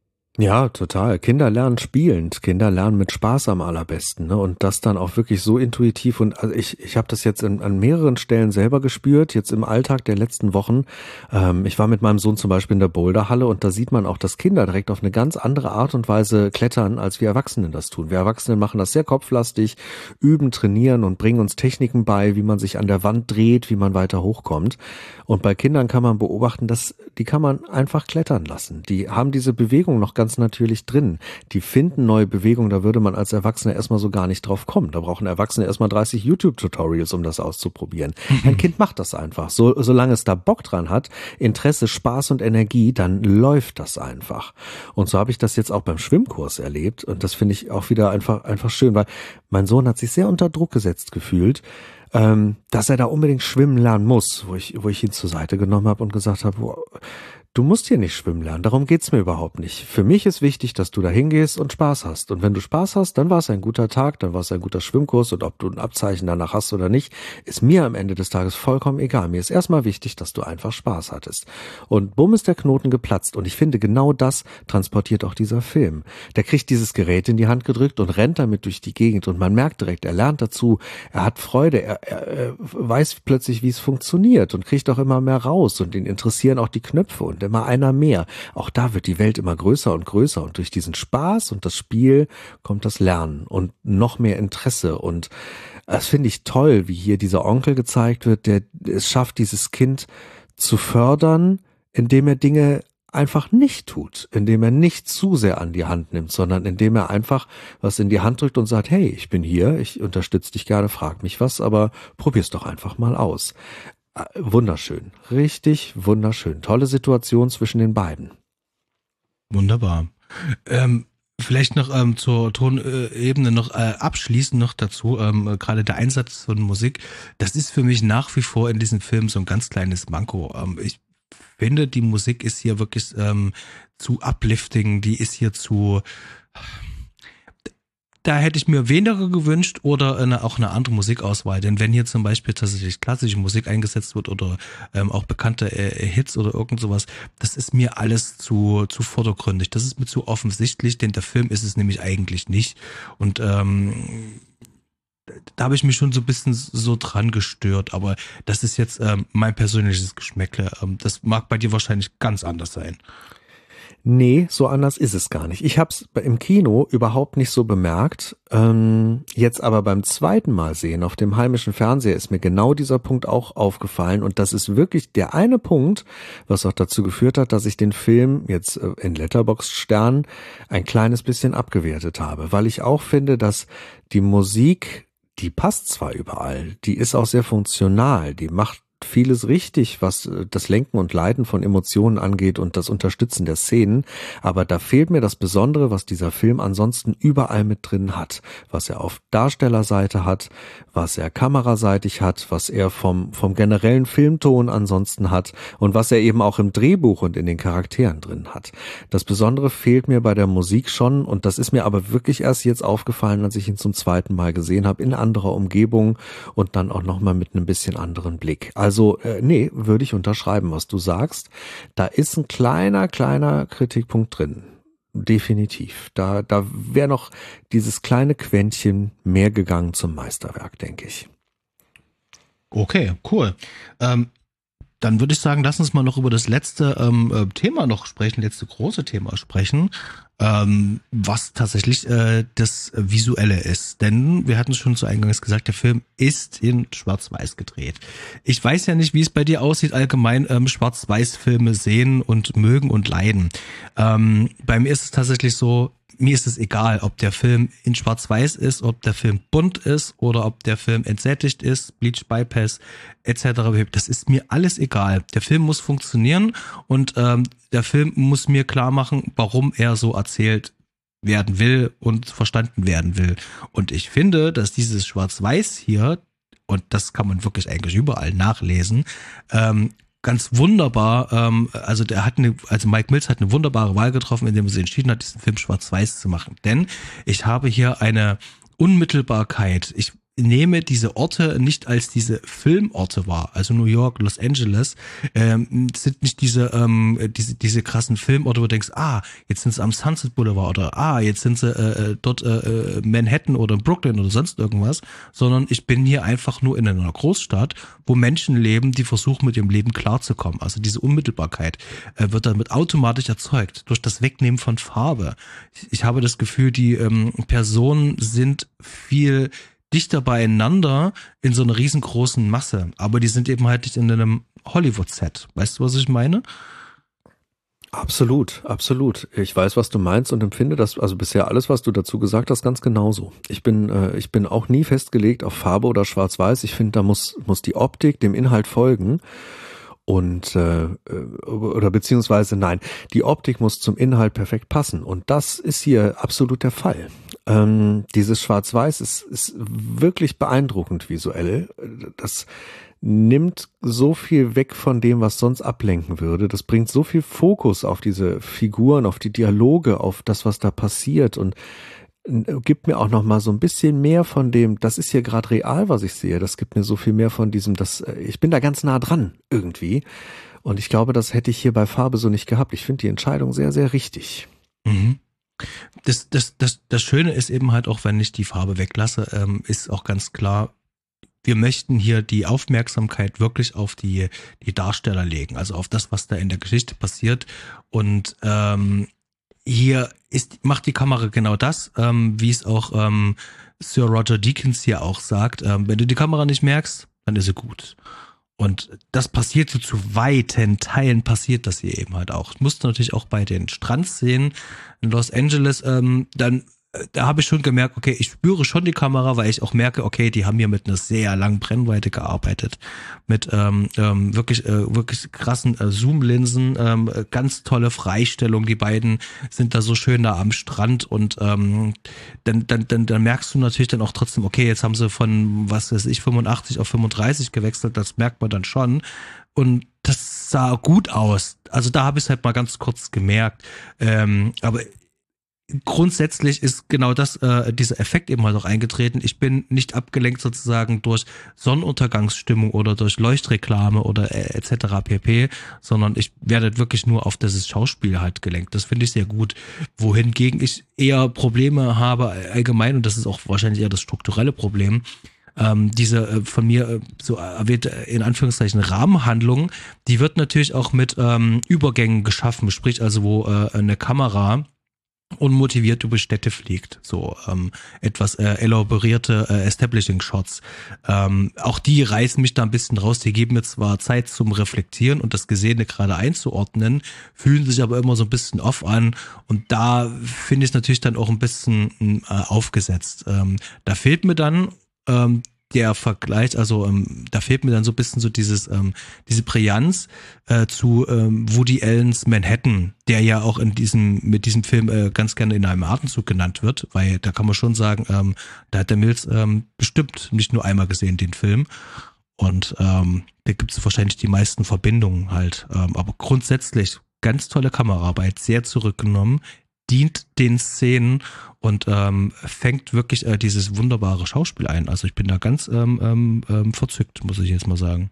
Ja, total. Kinder lernen spielend, Kinder lernen mit Spaß am allerbesten, ne? Und das dann auch wirklich so intuitiv und also ich ich habe das jetzt in, an mehreren Stellen selber gespürt, jetzt im Alltag der letzten Wochen. Ähm, ich war mit meinem Sohn zum Beispiel in der Boulderhalle und da sieht man auch, dass Kinder direkt auf eine ganz andere Art und Weise klettern, als wir Erwachsenen das tun. Wir Erwachsenen machen das sehr kopflastig, üben, trainieren und bringen uns Techniken bei, wie man sich an der Wand dreht, wie man weiter hochkommt. Und bei Kindern kann man beobachten, dass die kann man einfach klettern lassen. Die haben diese Bewegung noch ganz ganz natürlich drin. Die finden neue Bewegungen, da würde man als Erwachsener erstmal so gar nicht drauf kommen. Da brauchen Erwachsene erstmal dreißig YouTube-Tutorials, um das auszuprobieren. Mhm. Ein Kind macht das einfach. So, solange es da Bock dran hat, Interesse, Spaß und Energie, dann läuft das einfach. Und so habe ich das jetzt auch beim Schwimmkurs erlebt und das finde ich auch wieder einfach, einfach schön, weil mein Sohn hat sich sehr unter Druck gesetzt gefühlt, ähm, dass er da unbedingt schwimmen lernen muss, wo ich, wo ich ihn zur Seite genommen habe und gesagt habe, wow, du musst hier nicht schwimmen lernen, darum geht's mir überhaupt nicht. Für mich ist wichtig, dass du da hingehst und Spaß hast. Und wenn du Spaß hast, dann war es ein guter Tag, dann war es ein guter Schwimmkurs und ob du ein Abzeichen danach hast oder nicht, ist mir am Ende des Tages vollkommen egal. Mir ist erstmal wichtig, dass du einfach Spaß hattest. Und bumm ist der Knoten geplatzt. Und ich finde, genau das transportiert auch dieser Film. Der kriegt dieses Gerät in die Hand gedrückt und rennt damit durch die Gegend und man merkt direkt, er lernt dazu, er hat Freude, er, er, er weiß plötzlich, wie es funktioniert und kriegt auch immer mehr raus und ihn interessieren auch die Knöpfe und immer einer mehr. Auch da wird die Welt immer größer und größer und durch diesen Spaß und das Spiel kommt das Lernen und noch mehr Interesse und das finde ich toll, wie hier dieser Onkel gezeigt wird, der es schafft, dieses Kind zu fördern, indem er Dinge einfach nicht tut, indem er nicht zu sehr an die Hand nimmt, sondern indem er einfach was in die Hand drückt und sagt, hey, ich bin hier, ich unterstütze dich gerne, frag mich was, aber probier's doch einfach mal aus. Wunderschön, richtig wunderschön. Tolle Situation zwischen den beiden.
Wunderbar. Ähm, vielleicht noch ähm, zur Tonebene noch äh, abschließend noch dazu, ähm, gerade der Einsatz von Musik, das ist für mich nach wie vor in diesem Film so ein ganz kleines Manko. Ähm, ich finde, die Musik ist hier wirklich ähm, zu uplifting, die ist hier zu... Da hätte ich mir weniger gewünscht oder eine, auch eine andere Musikauswahl. Denn wenn hier zum Beispiel tatsächlich klassische Musik eingesetzt wird oder ähm, auch bekannte äh, Hits oder irgend sowas, das ist mir alles zu zu vordergründig. Das ist mir zu offensichtlich, denn der Film ist es nämlich eigentlich nicht. Und ähm, da habe ich mich schon so ein bisschen so dran gestört. Aber das ist jetzt ähm, mein persönliches Geschmäckle. Ähm, das mag bei dir wahrscheinlich ganz anders sein.
Nee, so anders ist es gar nicht. Ich habe es im Kino überhaupt nicht so bemerkt. Ähm, jetzt aber beim zweiten Mal sehen auf dem heimischen Fernseher ist mir genau dieser Punkt auch aufgefallen. Und das ist wirklich der eine Punkt, was auch dazu geführt hat, dass ich den Film jetzt in Letterboxd Sternen ein kleines bisschen abgewertet habe. Weil ich auch finde, dass die Musik, die passt zwar überall, die ist auch sehr funktional, die macht vieles richtig, was das Lenken und Leiten von Emotionen angeht und das Unterstützen der Szenen, aber da fehlt mir das Besondere, was dieser Film ansonsten überall mit drin hat, was er auf Darstellerseite hat, was er kameraseitig hat, was er vom vom generellen Filmton ansonsten hat und was er eben auch im Drehbuch und in den Charakteren drin hat. Das Besondere fehlt mir bei der Musik schon und das ist mir aber wirklich erst jetzt aufgefallen, als ich ihn zum zweiten Mal gesehen habe, in anderer Umgebung und dann auch nochmal mit einem bisschen anderen Blick. Also, äh, nee, würde ich unterschreiben, was du sagst. Da ist ein kleiner, kleiner Kritikpunkt drin. Definitiv. Da, da wäre noch dieses kleine Quäntchen mehr gegangen zum Meisterwerk, denke ich.
Okay, cool. Ähm, dann würde ich sagen, lass uns mal noch über das letzte ähm, Thema noch sprechen, letzte große Thema sprechen, ähm, was tatsächlich äh, das Visuelle ist. Denn wir hatten es schon zu Eingangs gesagt, der Film ist in Schwarz-Weiß gedreht. Ich weiß ja nicht, wie es bei dir aussieht, allgemein ähm, Schwarz-Weiß-Filme sehen und mögen und leiden. Ähm, bei mir ist es tatsächlich so, mir ist es egal, ob der Film in Schwarz-Weiß ist, ob der Film bunt ist oder ob der Film entsättigt ist, Bleach Bypass et cetera. Das ist mir alles egal. Der Film muss funktionieren und ähm, der Film muss mir klar machen, warum er so erzählt werden will und verstanden werden will. Und ich finde, dass dieses Schwarz-Weiß hier, und das kann man wirklich eigentlich überall nachlesen, ähm, ganz wunderbar, ähm, also der hat eine, also Mike Mills hat eine wunderbare Wahl getroffen, indem er sich entschieden hat, diesen Film schwarz-weiß zu machen. Denn ich habe hier eine Unmittelbarkeit. Ich nehme diese Orte nicht als diese Filmorte wahr, also New York, Los Angeles, ähm, sind nicht diese ähm, diese diese krassen Filmorte, wo du denkst, ah, jetzt sind sie am Sunset Boulevard oder ah, jetzt sind sie äh, dort äh, Manhattan oder Brooklyn oder sonst irgendwas, sondern ich bin hier einfach nur in einer Großstadt, wo Menschen leben, die versuchen mit ihrem Leben klarzukommen. Also diese Unmittelbarkeit äh, wird damit automatisch erzeugt durch das Wegnehmen von Farbe. Ich, ich habe das Gefühl, die ähm, Personen sind viel dichter beieinander in so einer riesengroßen Masse, aber die sind eben halt nicht in einem Hollywood-Set. Weißt du, was ich meine?
Absolut, absolut. Ich weiß, was du meinst und empfinde das, also bisher alles, was du dazu gesagt hast, ganz genauso. Ich bin, äh, ich bin auch nie festgelegt auf Farbe oder Schwarz-Weiß. Ich finde, da muss, muss die Optik dem Inhalt folgen. Und äh, oder beziehungsweise nein, die Optik muss zum Inhalt perfekt passen und das ist hier absolut der Fall. Ähm, dieses Schwarz-Weiß ist, ist wirklich beeindruckend visuell. Das nimmt so viel weg von dem, was sonst ablenken würde. Das bringt so viel Fokus auf diese Figuren, auf die Dialoge, auf das, was da passiert und gibt mir auch noch mal so ein bisschen mehr von dem, das ist hier gerade real, was ich sehe. Das gibt mir so viel mehr von diesem, das, ich bin da ganz nah dran irgendwie. Und ich glaube, das hätte ich hier bei Farbe so nicht gehabt. Ich finde die Entscheidung sehr, sehr richtig.
Mhm. Das, das, das, das Schöne ist eben halt auch, wenn ich die Farbe weglasse, ähm, ist auch ganz klar, wir möchten hier die Aufmerksamkeit wirklich auf die, die Darsteller legen, also auf das, was da in der Geschichte passiert. Und ähm, hier ist, macht die Kamera genau das, ähm, wie es auch ähm, Sir Roger Deakins hier auch sagt. Ähm, wenn du die Kamera nicht merkst, dann ist sie gut. Und das passiert so zu weiten Teilen, passiert das hier eben halt auch. Ich musste natürlich auch bei den Strandszenen in Los Angeles, ähm, dann da habe ich schon gemerkt, okay, ich spüre schon die Kamera, weil ich auch merke, okay, die haben hier mit einer sehr langen Brennweite gearbeitet, mit ähm, ähm, wirklich äh, wirklich krassen äh, Zoom-Linsen, ähm, ganz tolle Freistellung. Die beiden sind da so schön da am Strand und ähm, dann dann dann dann merkst du natürlich dann auch trotzdem, okay, jetzt haben sie von was weiß ich fünfundachtzig auf fünfunddreißig gewechselt, das merkt man dann schon und das sah gut aus. Also da habe ich es halt mal ganz kurz gemerkt, ähm, aber grundsätzlich ist genau das, äh, dieser Effekt eben halt auch eingetreten. Ich bin nicht abgelenkt sozusagen durch Sonnenuntergangsstimmung oder durch Leuchtreklame oder äh, et cetera pp, sondern ich werde wirklich nur auf dieses Schauspiel halt gelenkt. Das finde ich sehr gut. Wohingegen ich eher Probleme habe allgemein, und das ist auch wahrscheinlich eher das strukturelle Problem, ähm, diese äh, von mir äh, so erwähnte, in Anführungszeichen, Rahmenhandlung, die wird natürlich auch mit ähm, Übergängen geschaffen, sprich also wo äh, eine Kamera unmotiviert über Städte fliegt, so ähm, etwas äh, elaborierte äh, Establishing-Shots. Ähm, auch die reißen mich da ein bisschen raus, die geben mir zwar Zeit zum Reflektieren und das Gesehene gerade einzuordnen, fühlen sich aber immer so ein bisschen off an und da finde ich es natürlich dann auch ein bisschen äh, aufgesetzt. Ähm, da fehlt mir dann ähm, der Vergleich, also ähm, da fehlt mir dann so ein bisschen so dieses ähm, diese Brillanz äh, zu ähm, Woody Allens Manhattan, der ja auch in diesem mit diesem Film äh, ganz gerne in einem Atemzug genannt wird, weil da kann man schon sagen, ähm, da hat der Mills ähm, bestimmt nicht nur einmal gesehen den Film und ähm, da gibt es wahrscheinlich die meisten Verbindungen halt, ähm, aber grundsätzlich ganz tolle Kameraarbeit, sehr zurückgenommen, dient den Szenen und ähm, fängt wirklich äh, dieses wunderbare Schauspiel ein. Also ich bin da ganz ähm, ähm, verzückt, muss ich jetzt mal sagen.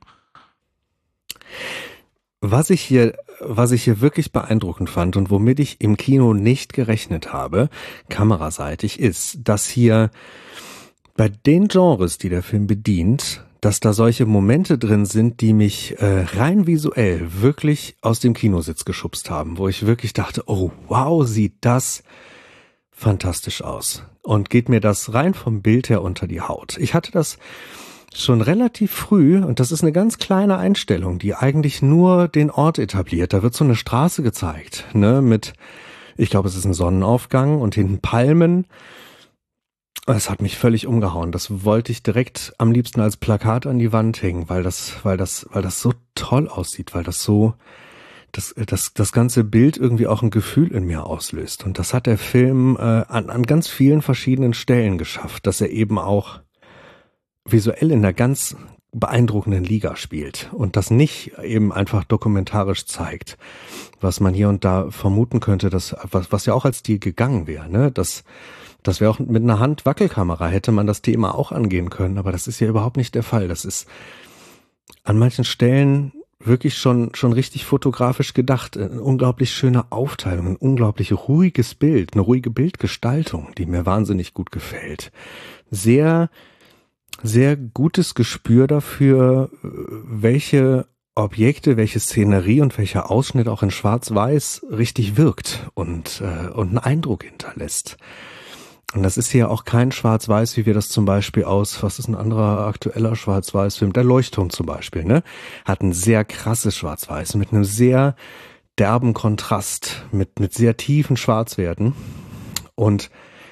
Was ich hier, was ich hier wirklich beeindruckend fand und womit ich im Kino nicht gerechnet habe, kameraseitig, ist, dass hier bei den Genres, die der Film bedient, dass da solche Momente drin sind, die mich äh, rein visuell wirklich aus dem Kinositz geschubst haben, wo ich wirklich dachte, oh wow, sieht das fantastisch aus. Und geht mir das rein vom Bild her unter die Haut. Ich hatte das schon relativ früh, und das ist eine ganz kleine Einstellung, die eigentlich nur den Ort etabliert. Da wird so eine Straße gezeigt, ne, mit, ich glaube, es ist ein Sonnenaufgang und hinten Palmen. Es hat mich völlig umgehauen. Das wollte ich direkt am liebsten als Plakat an die Wand hängen, weil das, weil das, weil das so toll aussieht, weil das so, das, das, das ganze Bild irgendwie auch ein Gefühl in mir auslöst. Und das hat der Film äh, an, an ganz vielen verschiedenen Stellen geschafft, dass er eben auch visuell in einer ganz beeindruckenden Liga spielt und das nicht eben einfach dokumentarisch zeigt, was man hier und da vermuten könnte, dass, was, was ja auch als Stil gegangen wäre, ne, das Das wäre auch mit einer Handwackelkamera, hätte man das Thema auch angehen können, aber das ist ja überhaupt nicht der Fall. Das ist an manchen Stellen wirklich schon schon richtig fotografisch gedacht. Eine unglaublich schöne Aufteilung, ein unglaublich ruhiges Bild, eine ruhige Bildgestaltung, die mir wahnsinnig gut gefällt. Sehr, sehr gutes Gespür dafür, welche Objekte, welche Szenerie und welcher Ausschnitt auch in Schwarz-Weiß richtig wirkt und, äh, und einen Eindruck hinterlässt. Und das ist hier auch kein Schwarz-Weiß, wie wir das zum Beispiel aus, was ist ein anderer aktueller Schwarz-Weiß-Film, der Leuchtturm zum Beispiel, ne? Hat ein sehr krasses Schwarz-Weiß mit einem sehr derben Kontrast mit, mit sehr tiefen Schwarzwerten. Und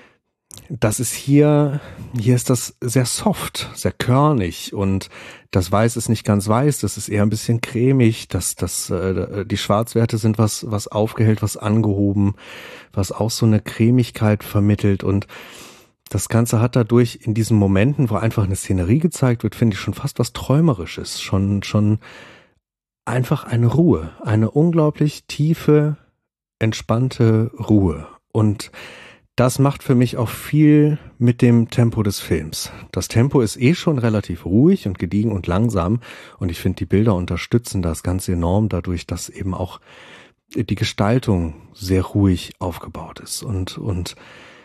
das ist hier, hier ist das sehr soft, sehr körnig und das Weiß ist nicht ganz weiß, das ist eher ein bisschen cremig, das, das, äh, die Schwarzwerte sind was, was aufgehellt, was angehoben, was auch so eine Cremigkeit vermittelt und das Ganze hat dadurch in diesen Momenten, wo einfach eine Szenerie gezeigt wird, finde ich schon fast was Träumerisches, schon, schon einfach eine Ruhe, eine unglaublich tiefe, entspannte Ruhe und das macht für mich auch viel mit dem Tempo des Films. Das Tempo ist eh schon relativ ruhig und gediegen und langsam und ich finde, die Bilder unterstützen das ganz enorm dadurch, dass eben auch die Gestaltung sehr ruhig aufgebaut ist und, und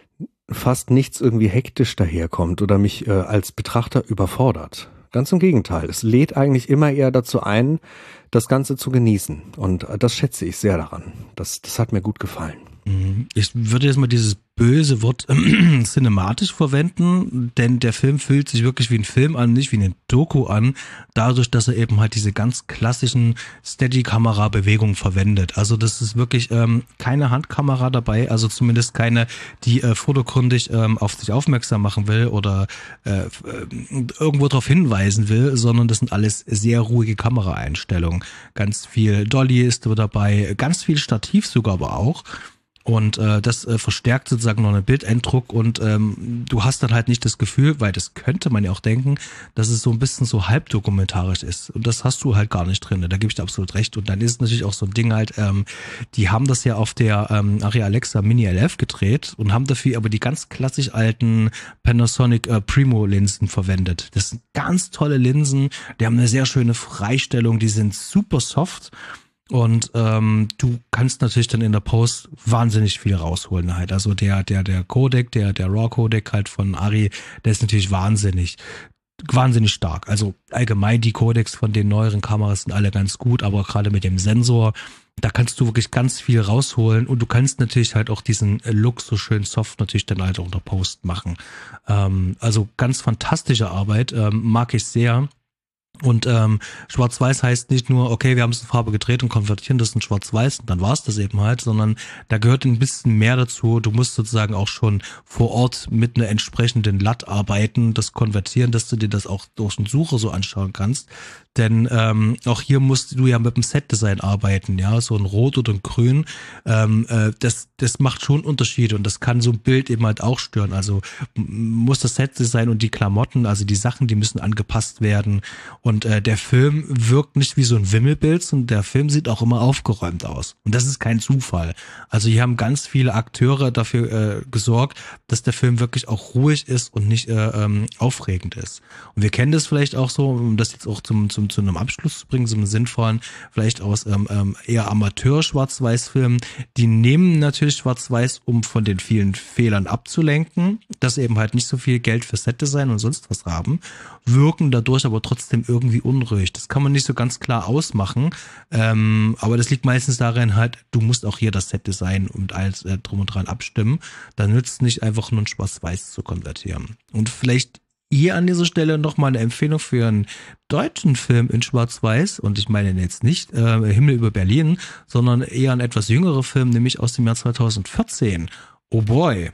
fast nichts irgendwie hektisch daherkommt oder mich äh, als Betrachter überfordert. Ganz im Gegenteil, es lädt eigentlich immer eher dazu ein, das Ganze zu genießen und das schätze ich sehr daran. Das, das hat mir gut gefallen.
Ich würde jetzt mal dieses böse Wort äh, cinematisch verwenden, denn der Film fühlt sich wirklich wie ein Film an, nicht wie eine Doku an, dadurch, dass er eben halt diese ganz klassischen Steady-Kamera-Bewegungen verwendet. Also das ist wirklich ähm, keine Handkamera dabei, also zumindest keine, die äh, vordergründig ähm, auf sich aufmerksam machen will oder äh, irgendwo darauf hinweisen will, sondern das sind alles sehr ruhige Kameraeinstellungen. Ganz viel Dolly ist dabei, ganz viel Stativ sogar aber auch. Und äh, das äh, verstärkt sozusagen noch einen Bildeindruck und ähm, du hast dann halt nicht das Gefühl, weil das könnte man ja auch denken, dass es so ein bisschen so halbdokumentarisch ist. Und das hast du halt gar nicht drin, da gebe ich dir absolut recht. Und dann ist es natürlich auch so ein Ding halt, ähm, die haben das ja auf der ähm, Arri Alexa Mini L F gedreht und haben dafür aber die ganz klassisch alten Panasonic äh, Primo Linsen verwendet. Das sind ganz tolle Linsen, die haben eine sehr schöne Freistellung, die sind super soft. Und ähm, du kannst natürlich dann in der Post wahnsinnig viel rausholen halt. Also der der der Codec, der der RAW Codec halt von Arri, der ist natürlich wahnsinnig wahnsinnig stark. Also allgemein die Codecs von den neueren Kameras sind alle ganz gut, aber gerade mit dem Sensor, da kannst du wirklich ganz viel rausholen und du kannst natürlich halt auch diesen Look so schön soft natürlich dann halt auch unter Post machen. Ähm, also ganz fantastische Arbeit, ähm, mag ich sehr. Und ähm, Schwarz-Weiß heißt nicht nur, okay, wir haben es in Farbe gedreht und konvertieren das in Schwarz-Weiß und dann war es das eben halt, sondern da gehört ein bisschen mehr dazu. Du musst sozusagen auch schon vor Ort mit einer entsprechenden L U T arbeiten, das konvertieren, dass du dir das auch durch den Sucher so anschauen kannst. Denn ähm, auch hier musst du ja mit dem Set-Design arbeiten, ja, so ein Rot oder ein Grün, ähm, äh, das das macht schon Unterschiede und das kann so ein Bild eben halt auch stören. Also m- muss das Set-Design und die Klamotten, also die Sachen, die müssen angepasst werden und äh, der Film wirkt nicht wie so ein Wimmelbild, sondern der Film sieht auch immer aufgeräumt aus und das ist kein Zufall. Also hier haben ganz viele Akteure dafür äh, gesorgt, dass der Film wirklich auch ruhig ist und nicht äh, ähm, aufregend ist. Und wir kennen das vielleicht auch so, um das jetzt auch zum zum zu einem Abschluss zu bringen, so einem sinnvollen, vielleicht aus ähm, ähm, eher Amateur-Schwarz-Weiß-Filmen, die nehmen natürlich Schwarz-Weiß, um von den vielen Fehlern abzulenken, dass sie eben halt nicht so viel Geld für Set-Design und sonst was haben, wirken dadurch aber trotzdem irgendwie unruhig. Das kann man nicht so ganz klar ausmachen, ähm, aber das liegt meistens daran halt, du musst auch hier das Set-Design und alles äh, drum und dran abstimmen. Da nützt es nicht einfach nur ein Schwarz-Weiß zu konvertieren. Und vielleicht hier an dieser Stelle nochmal eine Empfehlung für einen deutschen Film in Schwarz-Weiß und ich meine jetzt nicht äh, Himmel über Berlin, sondern eher ein etwas jüngerer Film, nämlich aus dem Jahr zweitausendvierzehn. Oh boy.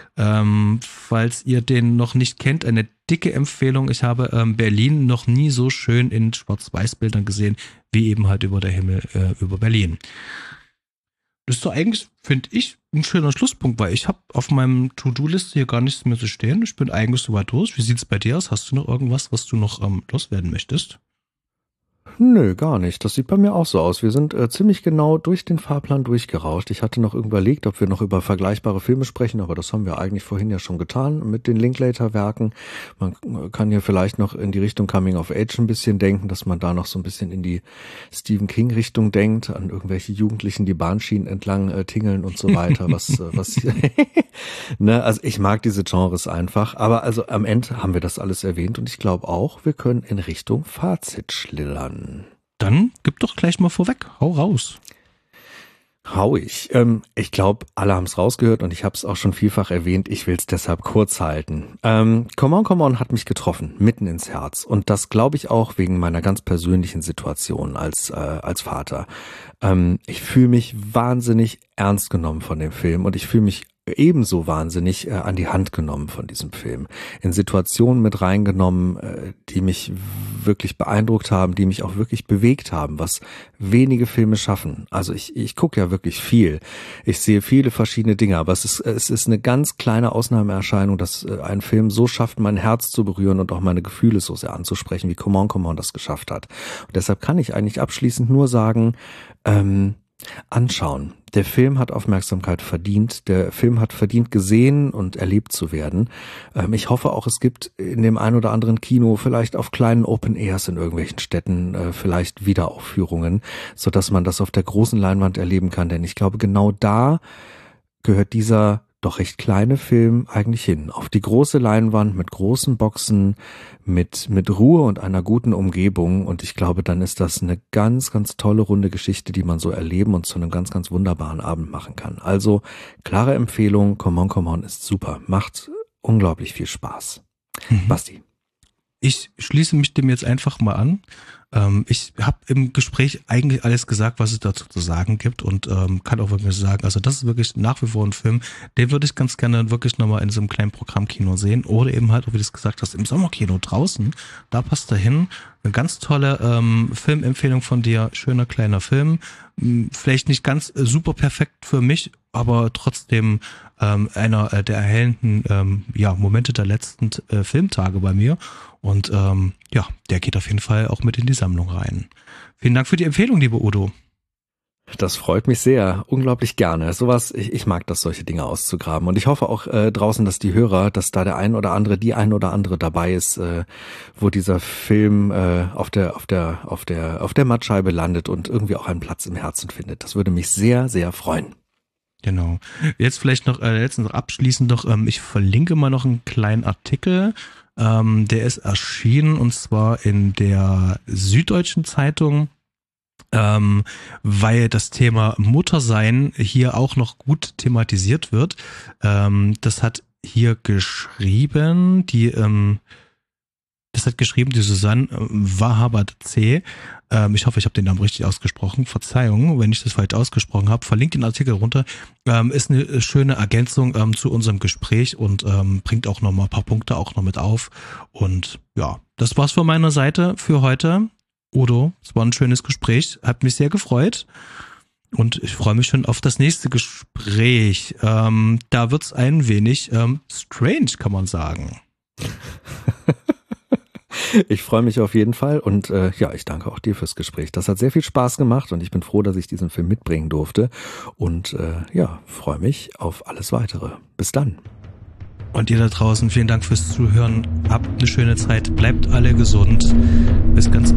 Ähm, falls ihr den noch nicht kennt, eine dicke Empfehlung. Ich habe ähm, Berlin noch nie so schön in Schwarz-Weiß-Bildern gesehen, wie eben halt über der Himmel äh, über Berlin. Das ist doch eigentlich, finde ich, ein schöner Schlusspunkt, weil ich habe auf meinem To-Do-Liste hier gar nichts mehr zu stehen. Ich bin eigentlich soweit durch. Wie sieht's bei dir aus? Hast du noch irgendwas, was du noch ähm, loswerden möchtest?
Nö, gar nicht. Das sieht bei mir auch so aus. Wir sind äh, ziemlich genau durch den Fahrplan durchgerauscht. Ich hatte noch überlegt, ob wir noch über vergleichbare Filme sprechen, aber das haben wir eigentlich vorhin ja schon getan mit den Linklater-Werken. Man kann ja vielleicht noch in die Richtung Coming of Age ein bisschen denken, dass man da noch so ein bisschen in die Stephen King-Richtung denkt, an irgendwelche Jugendlichen, die Bahnschienen entlang äh, tingeln und so weiter. Was, äh, was, ne, also ich mag diese Genres einfach, aber also am Ende haben wir das alles erwähnt und ich glaube auch, wir können in Richtung Fazit schlittern.
Dann gib doch gleich mal vorweg. Hau raus.
Hauig. Ähm, ich glaube, alle haben es rausgehört und ich habe es auch schon vielfach erwähnt. Ich will es deshalb kurz halten. Ähm, Come On, Come On hat mich getroffen, mitten ins Herz. Und das glaube ich auch wegen meiner ganz persönlichen Situation als, äh, als Vater. Ähm, ich fühle mich wahnsinnig ernst genommen von dem Film und ich fühle mich ebenso wahnsinnig äh, an die Hand genommen von diesem Film. In Situationen mit reingenommen, äh, die mich wirklich beeindruckt haben, die mich auch wirklich bewegt haben, was wenige Filme schaffen. Also ich, ich gucke ja wirklich viel. Ich sehe viele verschiedene Dinge, aber es ist, es ist eine ganz kleine Ausnahmeerscheinung, dass äh, ein Film so schafft, mein Herz zu berühren und auch meine Gefühle so sehr anzusprechen, wie Come On, Come On das geschafft hat. Und deshalb kann ich eigentlich abschließend nur sagen, ähm, anschauen. Der Film hat Aufmerksamkeit verdient. Der Film hat verdient, gesehen und erlebt zu werden. Ähm, ich hoffe auch, es gibt in dem ein oder anderen Kino, vielleicht auf kleinen Open Airs in irgendwelchen Städten, äh, vielleicht Wiederaufführungen, sodass man das auf der großen Leinwand erleben kann. Denn ich glaube, genau da gehört dieser doch recht kleine Film eigentlich hin. Auf die große Leinwand mit großen Boxen, mit, mit Ruhe und einer guten Umgebung. Und ich glaube, dann ist das eine ganz, ganz tolle runde Geschichte, die man so erleben und zu einem ganz, ganz wunderbaren Abend machen kann. Also, klare Empfehlung, Come On, Come On ist super. Macht unglaublich viel Spaß. Mhm. Basti.
Ich schließe mich dem jetzt einfach mal an. Ähm, ich habe im Gespräch eigentlich alles gesagt, was es dazu zu sagen gibt und ähm, kann auch wirklich sagen, also das ist wirklich nach wie vor ein Film, den würde ich ganz gerne wirklich nochmal in so einem kleinen Programmkino sehen oder eben halt, wie du es gesagt hast, im Sommerkino draußen. Da passt er hin. Eine ganz tolle ähm, Filmempfehlung von dir, schöner kleiner Film. Vielleicht nicht ganz äh, super perfekt für mich, aber trotzdem ähm, einer äh, der erhellenden ähm, ja, Momente der letzten äh, Filmtage bei mir. Und ähm, ja, der geht auf jeden Fall auch mit in die Sammlung rein. Vielen Dank für die Empfehlung, liebe Udo.
Das freut mich sehr, unglaublich gerne. Sowas, ich, ich mag das, solche Dinge auszugraben. Und ich hoffe auch äh, draußen, dass die Hörer, dass da der ein oder andere, die ein oder andere dabei ist, äh, wo dieser Film äh, auf der, auf der, auf der, auf der Mattscheibe landet und irgendwie auch einen Platz im Herzen findet. Das würde mich sehr, sehr freuen.
Genau. Jetzt vielleicht noch äh, letztens noch abschließend noch, ähm, ich verlinke mal noch einen kleinen Artikel. Ähm, der ist erschienen und zwar in der Süddeutschen Zeitung. Ähm, weil das Thema Muttersein hier auch noch gut thematisiert wird. Ähm, das hat hier geschrieben, die, ähm, das hat geschrieben die Susanne Wahabat-C. Ähm, ich hoffe, ich habe den Namen richtig ausgesprochen. Verzeihung, wenn ich das falsch ausgesprochen habe. Verlinkt den Artikel runter. Ähm, ist eine schöne Ergänzung ähm, zu unserem Gespräch und ähm, bringt auch noch mal ein paar Punkte auch noch mit auf. Und ja, das war's von meiner Seite für heute. Udo, es war ein schönes Gespräch, hat mich sehr gefreut und ich freue mich schon auf das nächste Gespräch. Ähm, da wird's ein wenig ähm, strange, kann man sagen.
Ich freue mich auf jeden Fall und äh, ja, ich danke auch dir fürs Gespräch. Das hat sehr viel Spaß gemacht und ich bin froh, dass ich diesen Film mitbringen durfte und äh, ja, freue mich auf alles Weitere. Bis dann.
Und ihr da draußen, vielen Dank fürs Zuhören. Habt eine schöne Zeit, bleibt alle gesund. Bis ganz